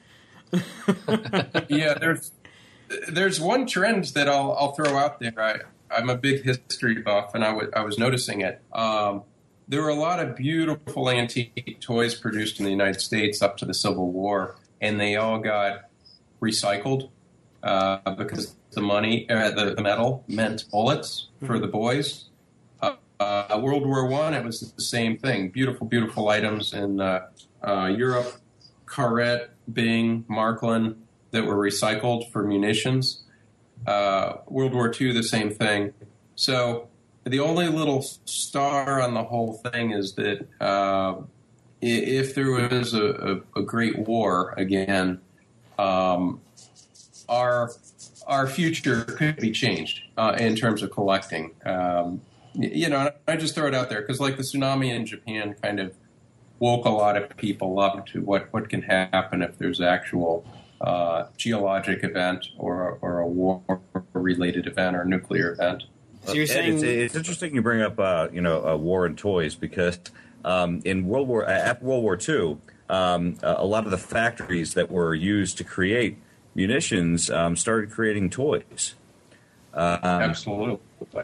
Yeah, there's there's one trend that I'll I'll throw out there. I, I'm a big history buff, and I, w- I was noticing it. Um, there were a lot of beautiful antique toys produced in the United States up to the Civil War, and they all got recycled uh, because the money, uh, the, the metal meant bullets for the boys. Uh, uh, World War One, it was the same thing. Beautiful, beautiful items in uh, uh, Europe, Carrette, Bing, Marklin, that were recycled for munitions. Uh, World War Two, the same thing. So the only little star on the whole thing is that uh, if there was a, a, a great war again, um, our our future could be changed uh, in terms of collecting. Um, you know, I just throw it out there because, like, the tsunami in Japan kind of woke a lot of people up to what, what can happen if there's actual uh, geologic event or or a war-related event or a nuclear event. So you're saying it's, it's interesting you bring up uh, you know uh, war and toys because um, in World War after World War Two, um, a lot of the factories that were used to create munitions um, started creating toys. Um, Absolutely.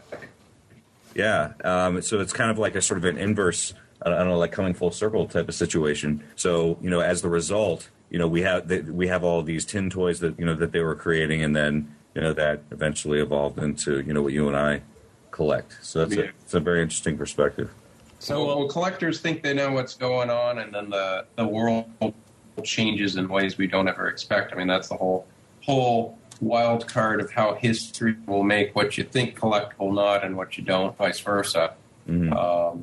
Yeah. Um, so it's kind of like a sort of an inverse, I don't know, like coming full circle type of situation. So, you know, as the result, you know, we have the, we have all these tin toys that, you know, that they were creating, and then, you know, that eventually evolved into, you know, what you and I collect. So that's yeah. a, it's a very interesting perspective. So well, collectors think they know what's going on, and then the, the world changes in ways we don't ever expect. I mean, that's the whole whole wild card of how history will make what you think collectible not and what you don't, vice versa. Mm-hmm. Um,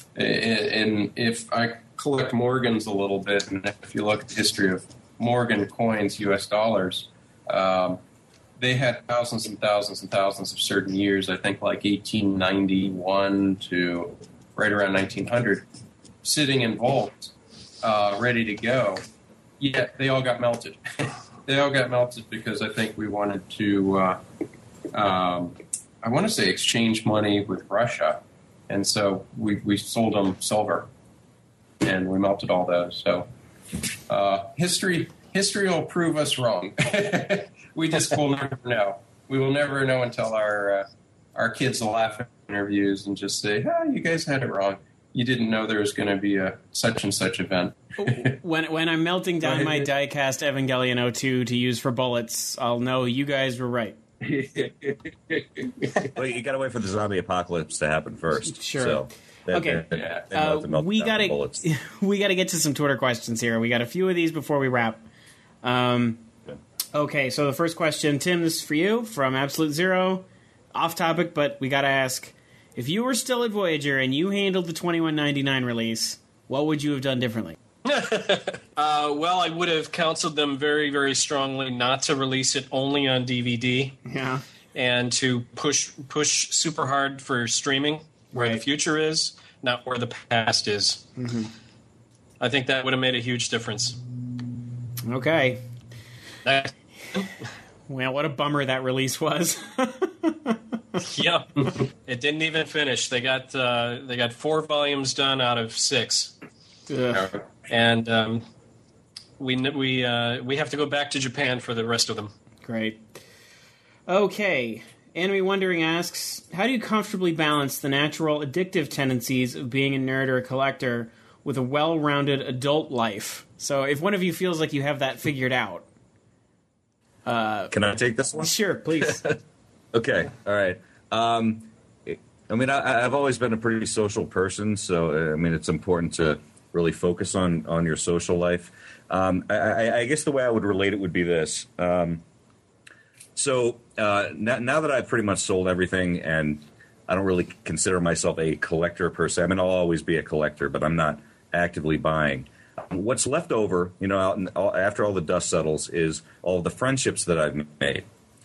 and if I collect Morgans a little bit, and if you look at the history of Morgan coins, U S dollars, um, they had thousands and thousands and thousands of certain years, I think like eighteen ninety-one to right around nineteen hundred, sitting in vaults, uh, ready to go. Yet they all got melted. They all got melted because I think we wanted to, uh, um, I want to say, exchange money with Russia. And so we, we sold them silver, and we melted all those. So uh, history history will prove us wrong. We just will never know. We will never know until our uh, our kids will laugh at interviews and just say, "Oh, you guys had it wrong. You didn't know there was going to be a such and such event." when when I'm melting down my die-cast Evangelion oh two to use for bullets, I'll know you guys were right. Well, you got to wait for the zombie apocalypse to happen first. Sure. So they, okay. They, yeah. they uh, we got to we got to get to some Twitter questions here. We got a few of these before we wrap. Um, okay. okay. So the first question, Tim, this is for you from Absolute Zero. Off topic, but we got to ask: if you were still at Voyager and you handled the twenty-one ninety-nine release, what would you have done differently? uh, well, I would have counseled them very, very strongly not to release it only on D V D. Yeah. and to push push super hard for streaming where Right. the future is, not where the past is. Mm-hmm. I think that would have made a huge difference. Okay. That, Well, what a bummer that release was. yeah, it didn't even finish. They got uh, they got four volumes done out of six, Ugh. and um, we we uh, we have to go back to Japan for the rest of them. Great. Okay. Anime Wondering asks, how do you comfortably balance the natural addictive tendencies of being a nerd or a collector with a well-rounded adult life? So if one of you feels like you have that figured out. Uh, Can I take this one? Sure, please. Okay, all right. Um, I mean, I, I've always been a pretty social person, so uh, I mean, it's important to really focus on on your social life. Um, I, I, I guess the way I would relate it would be this. Um, so uh, now, now that I've pretty much sold everything, and I don't really consider myself a collector per se. I mean, I'll always be a collector, but I'm not actively buying. What's left over, you know, out in, after all the dust settles, is all of the friendships that I've made.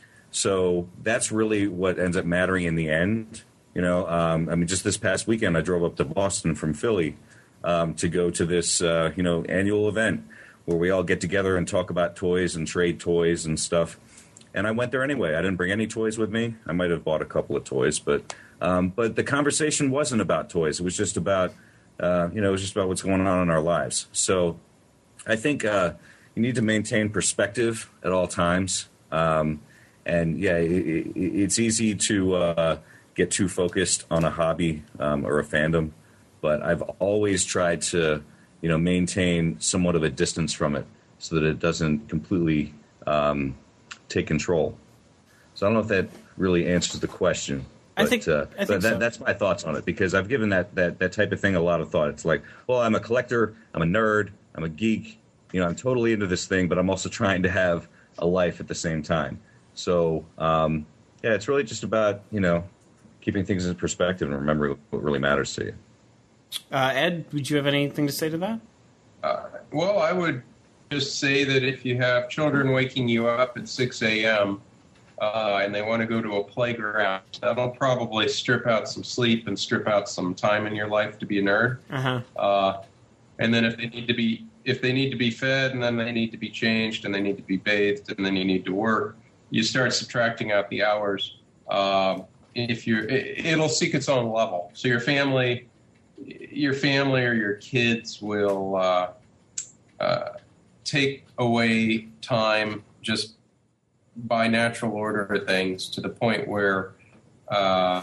So that's really what ends up mattering in the end. You know, um, I mean, just this past weekend, I drove up to Boston from Philly um, to go to this, uh, you know, annual event where we all get together and talk about toys and trade toys and stuff. And I went there anyway. I didn't bring any toys with me. I might have bought a couple of toys, but um, but the conversation wasn't about toys. It was just about, uh, you know, it was just about what's going on in our lives. So I think uh, you need to maintain perspective at all times. Um, and yeah, it, it, it's easy to uh, get too focused on a hobby um, or a fandom, but I've always tried to, you know, maintain somewhat of a distance from it so that it doesn't completely um, take control. So I don't know if that really answers the question. But, I think, uh, I think but that, so. that's my thoughts on it, because I've given that, that, that type of thing a lot of thought. It's like, well, I'm a collector, I'm a nerd, I'm a geek, you know, I'm totally into this thing, but I'm also trying to have a life at the same time. So, um, yeah, it's really just about, you know, keeping things in perspective and remembering what really matters to you. Uh, Ed, would you have anything to say to that? Uh, well, I would just say that if you have children waking you up at six a.m., Uh, and they want to go to a playground, that'll probably strip out some sleep and strip out some time in your life to be a nerd. Uh-huh. Uh, and then if they need to be if they need to be fed, and then they need to be changed, and they need to be bathed, and then you need to work, you start subtracting out the hours. Uh, if you're, it, it'll seek its own level. So your family, your family or your kids will uh, uh, take away time just by natural order of things, to the point where uh,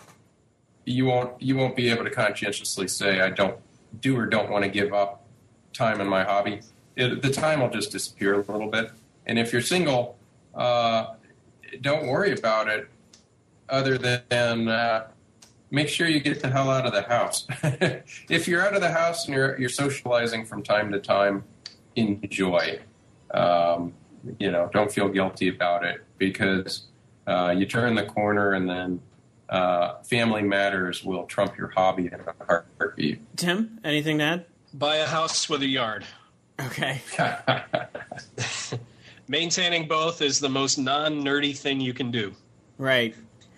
you won't you won't be able to conscientiously say, I don't do or don't want to give up time in my hobby. It, the time will just disappear a little bit. And if you're single, uh, don't worry about it, other than uh, make sure you get the hell out of the house. If you're out of the house and you're you're socializing from time to time, enjoy. Um, You know, don't feel guilty about it, because uh, you turn the corner and then uh, family matters will trump your hobby in a heartbeat. Tim, anything to add? Buy a house with a yard. Okay. Maintaining both is the most non-nerdy thing you can do. Right.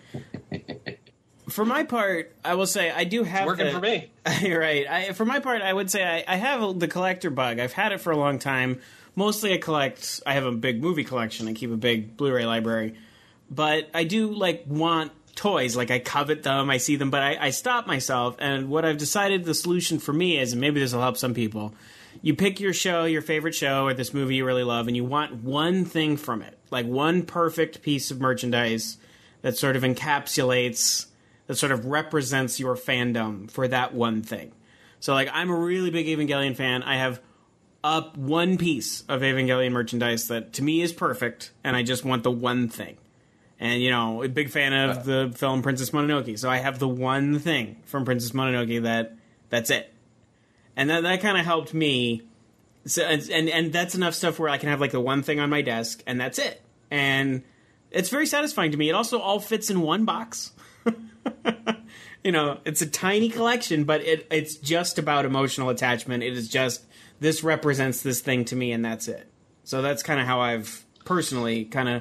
For my part, I will say I do have It's working the, for me. Right. I, for my part, I would say I, I have the collector bug. I've had it for a long time. Mostly I collect, I have a big movie collection. I keep a big Blu-ray library. But I do, like, want toys. Like, I covet them, I see them, but I, I stop myself. And what I've decided the solution for me is, and maybe this will help some people, you pick your show, your favorite show, or this movie you really love, and you want one thing from it. Like, one perfect piece of merchandise that sort of encapsulates, that sort of represents your fandom for that one thing. So, like, I'm a really big Evangelion fan. I have up one piece of Evangelion merchandise that to me is perfect, and I just want the one thing. And, you know, a big fan of the film Princess Mononoke, so I have the one thing from Princess Mononoke that that's it. And that that kind of helped me. So and and that's enough stuff where I can have like the one thing on my desk, and that's it. And it's very satisfying to me. It also all fits in one box. You know, it's a tiny collection, but it it's just about emotional attachment. It is just, this represents this thing to me, and that's it. So that's kind of how I've personally kind of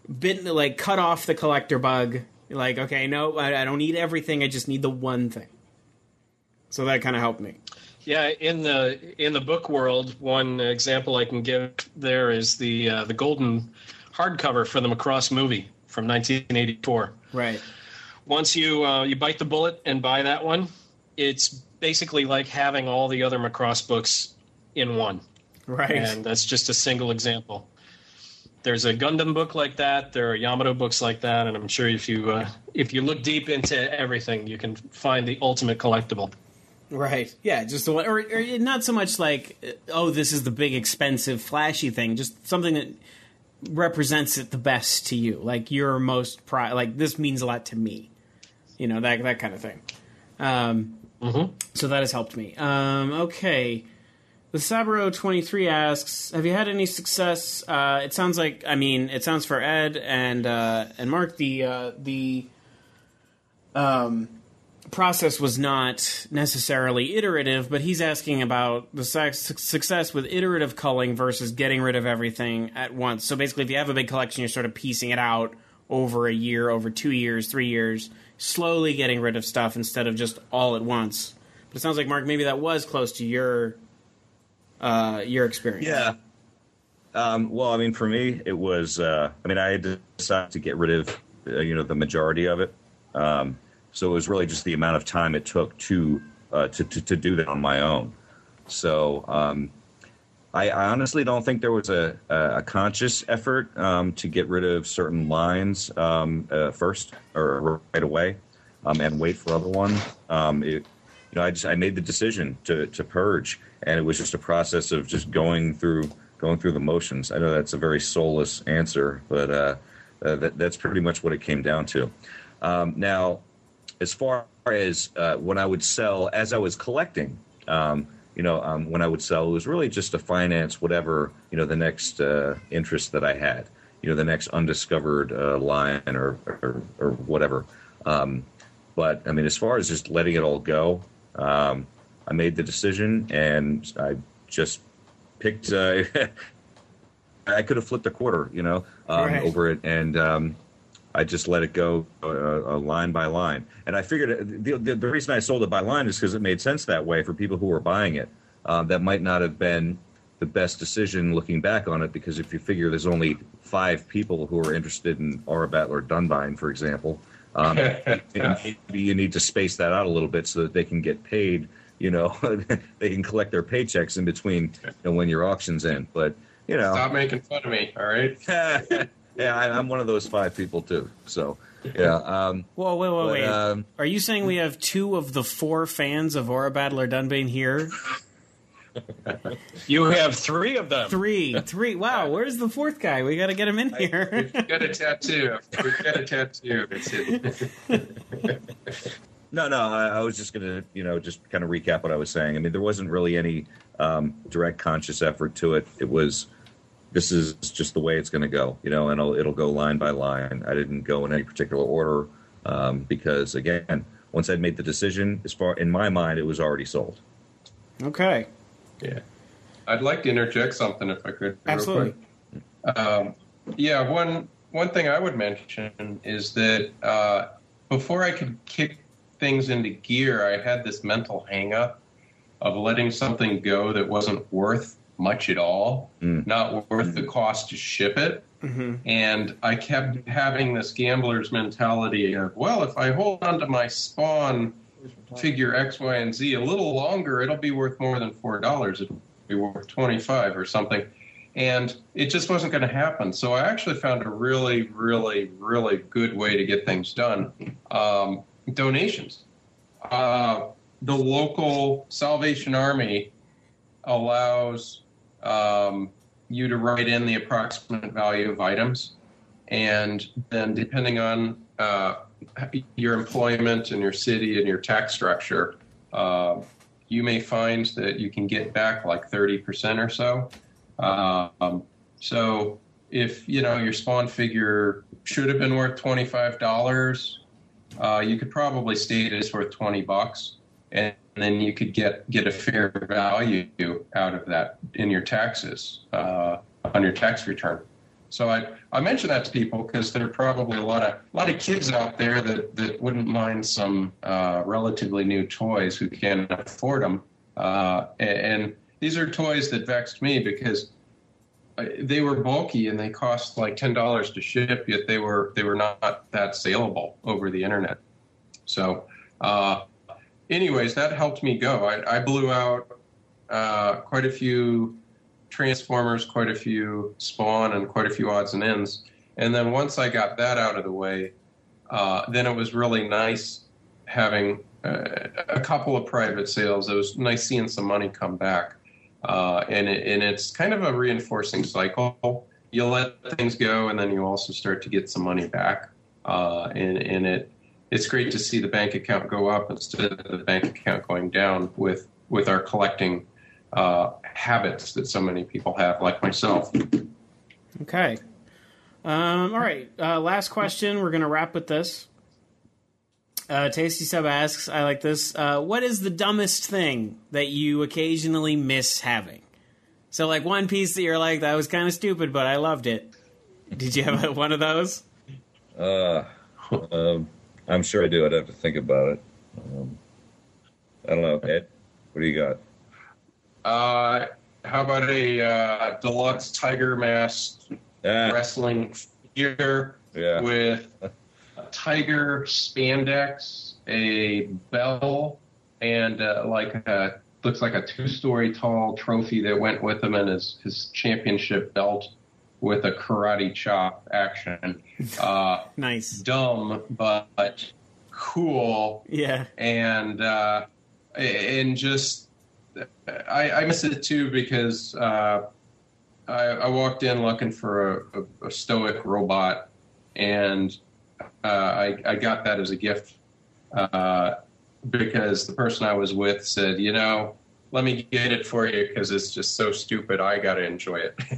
bit like cut off the collector bug. Like, okay, no, I, I don't need everything. I just need the one thing. So that kind of helped me. Yeah, in the in the book world, one example I can give there is the uh, the golden hardcover for the Macross movie from nineteen eighty-four. Right. Once you uh, you bite the bullet and buy that one, it's basically like having all the other Macross books in one. Right. And that's just a single example. There's a Gundam book like that. There are Yamato books like that, and I'm sure if you uh, if you look deep into everything, you can find the ultimate collectible. Right. Yeah, just the one, or, or not so much like, oh, this is the big, expensive, flashy thing. Just something that represents it the best to you. Like your most pri- like this means a lot to me. You know, that that kind of thing. Um, mm-hmm. So that has helped me. Um, okay. The Saburo twenty-three asks, have you had any success? Uh, it sounds like, I mean, it sounds for Ed and uh, and Mark, the uh, the um, process was not necessarily iterative, but he's asking about the su- success with iterative culling versus getting rid of everything at once. So basically, if you have a big collection, you're sort of piecing it out over a year, over two years, three years, slowly getting rid of stuff instead of just all at once. But it sounds like, Mark, maybe that was close to your... Uh, your experience. Yeah. Um, well, I mean, for me, it was. Uh, I mean, I had to decide to get rid of, uh, you know, the majority of it. Um, so it was really just the amount of time it took to uh, to, to to do that on my own. So um, I, I honestly don't think there was a a conscious effort um, to get rid of certain lines um, uh, first or right away, um, and wait for other ones. Um, it, you know, I just I made the decision to to purge. And it was just a process of just going through going through the motions. I know that's a very soulless answer, but uh, uh, that, that's pretty much what it came down to. Um, now, as far as uh, when I would sell, as I was collecting, um, you know, um, when I would sell, it was really just to finance whatever, you know, the next uh, interest that I had, you know, the next undiscovered uh, line or, or, or whatever. Um, but, I mean, as far as just letting it all go, um, I made the decision, and I just picked. Uh, I could have flipped a quarter, you know, um, right. over it, and um, I just let it go uh, uh, line by line. And I figured the, the, the reason I sold it by line is because it made sense that way for people who were buying it. Uh, that might not have been the best decision looking back on it, because if you figure there's only five people who are interested in Aura Battler Dunbine, for example, um, maybe you need to space that out a little bit so that they can get paid. You know, they can collect their paychecks in between, you know, when your auction's in. But, you know. Stop making fun of me, all right? Yeah, I, I'm one of those five people, too. So, yeah. Um, Whoa, wait, wait, but, wait. Um, Are you saying we have two of the four fans of Aura Battler Dunbane here? You have three of them. Three. Three. Wow, where's the fourth guy? We got to get him in here. We've got a tattoo. We've got a tattoo. That's it. No, no, I, I was just going to, you know, just kind of recap what I was saying. I mean, there wasn't really any um, direct conscious effort to it. It was, this is just the way it's going to go, you know, and it'll, it'll go line by line. I didn't go in any particular order um, because, again, once I'd made the decision, as far in my mind, it was already sold. Okay. Yeah. I'd like to interject something if I could. Absolutely. Um, yeah, one one thing I would mention is that uh, before I could kick things into gear, I had this mental hang-up of letting something go that wasn't worth much at all, mm. not worth the cost to ship it. Mm-hmm. And I kept having this gambler's mentality of, well, if I hold on to my Spawn figure X, Y, and Z a little longer, it'll be worth more than four dollars. It'll be worth twenty-five or something. And it just wasn't going to happen. So I actually found a really, really, really good way to get things done. Um, donations. Uh, the local Salvation Army allows um, you to write in the approximate value of items, and then depending on uh, your employment and your city and your tax structure, uh, you may find that you can get back like thirty percent or so. Um, so if, you know, your Spawn figure should have been worth twenty-five dollars, Uh, you could probably state it's worth twenty bucks, and then you could get, get a fair value out of that in your taxes, uh, on your tax return. So I, I mention that to people because there are probably a lot of a lot of kids out there that, that wouldn't mind some uh, relatively new toys who can't afford them. Uh, and, and these are toys that vexed me because they were bulky and they cost like ten dollars to ship, yet they were they were not that saleable over the internet. So, uh, anyways, that helped me go. I, I blew out uh, quite a few Transformers, quite a few Spawn, and quite a few odds and ends. And then once I got that out of the way, uh, then it was really nice having uh, a couple of private sales. It was nice seeing some money come back. Uh, and, it, and it's kind of a reinforcing cycle. You let things go, and then you also start to get some money back. Uh, and and it it's great to see the bank account go up instead of the bank account going down with, with our collecting uh, habits that so many people have, like myself. Okay. Um, all right. Uh, last question. We're going to wrap with this. Uh, Tasty Sub asks, I like this, uh, what is the dumbest thing that you occasionally miss having? So, like, one piece that you're like, that was kind of stupid, but I loved it. Did you have one of those? Uh, um, I'm sure I do. I'd have to think about it. Um, I don't know. Ed, what do you got? Uh, how about a uh, deluxe Tiger Mask Ah, wrestling figure yeah. with a tiger spandex, a bell, and uh, like a looks like a two-story tall trophy that went with him, and his his championship belt with a karate chop action. Uh, Nice. Dumb, but cool. Yeah. And uh, and just I, I miss it too because uh, I, I walked in looking for a, a, a stoic robot, and uh, I, I got that as a gift uh, because the person I was with said, you know, let me get it for you because it's just so stupid. I got to enjoy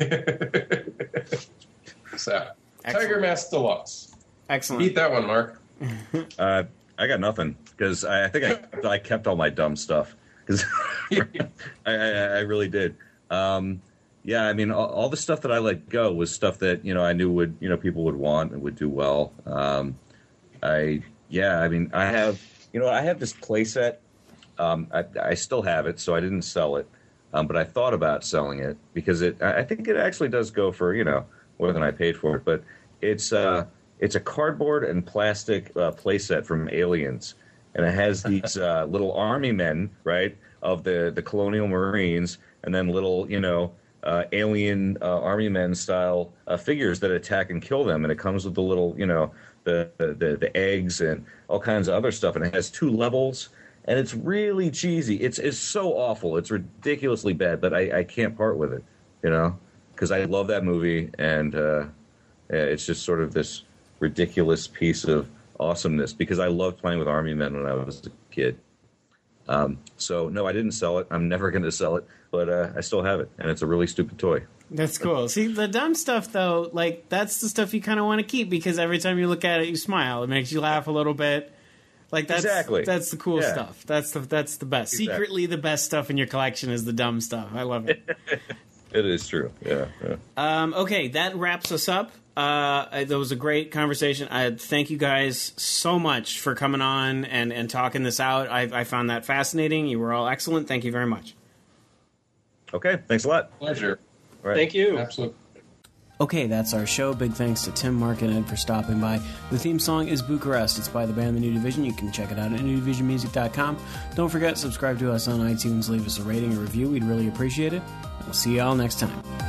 it. So, Excellent. Tiger Mask Deluxe. Excellent. Beat that one, Mark. Uh, I got nothing because I, I think I, I kept all my dumb stuff because I, I, I really did. Um, yeah, I mean, all, all the stuff that I let go was stuff that you know I knew would you know people would want and would do well. Um, I yeah, I mean, I have you know I have this playset. Um, I, I still have it, so I didn't sell it, um, but I thought about selling it because it. I think it actually does go for you know more than I paid for it, but it's. Uh, It's a cardboard and plastic uh, playset from Aliens, and it has these uh, little army men, right, of the, the colonial Marines, and then little, you know, uh, alien uh, army men style uh, figures that attack and kill them. And it comes with the little, you know, the, the the eggs and all kinds of other stuff. And it has two levels, and it's really cheesy. It's it's so awful. It's ridiculously bad, but I, I can't part with it, you know, because I love that movie, and uh, it's just sort of this ridiculous piece of awesomeness because I loved playing with army men when I was a kid. Um, so no, I didn't sell it. I'm never going to sell it, but uh, I still have it, and it's a really stupid toy. That's cool. See, the dumb stuff, though, like, that's the stuff you kind of want to keep because every time you look at it, you smile. It makes you laugh a little bit. Like, that's Exactly. that's the cool Yeah. stuff. That's the that's the best. Exactly. Secretly, the best stuff in your collection is the dumb stuff. I love it. It is true. Yeah. yeah. Um, okay, that wraps us up. Uh, that was a great conversation. I thank you guys so much for coming on and, and talking this out. I, I found that fascinating. You were all excellent. Thank you very much. Okay. Thanks a lot. Pleasure. All right. Thank you. Absolutely. Okay, that's our show. Big thanks to Tim, Mark, and Ed for stopping by. The theme song is Bucharest. It's by the band The New Division. You can check it out at new division music dot com. Don't forget, subscribe to us on iTunes. Leave us a rating or review. We'd really appreciate it. We'll see you all next time.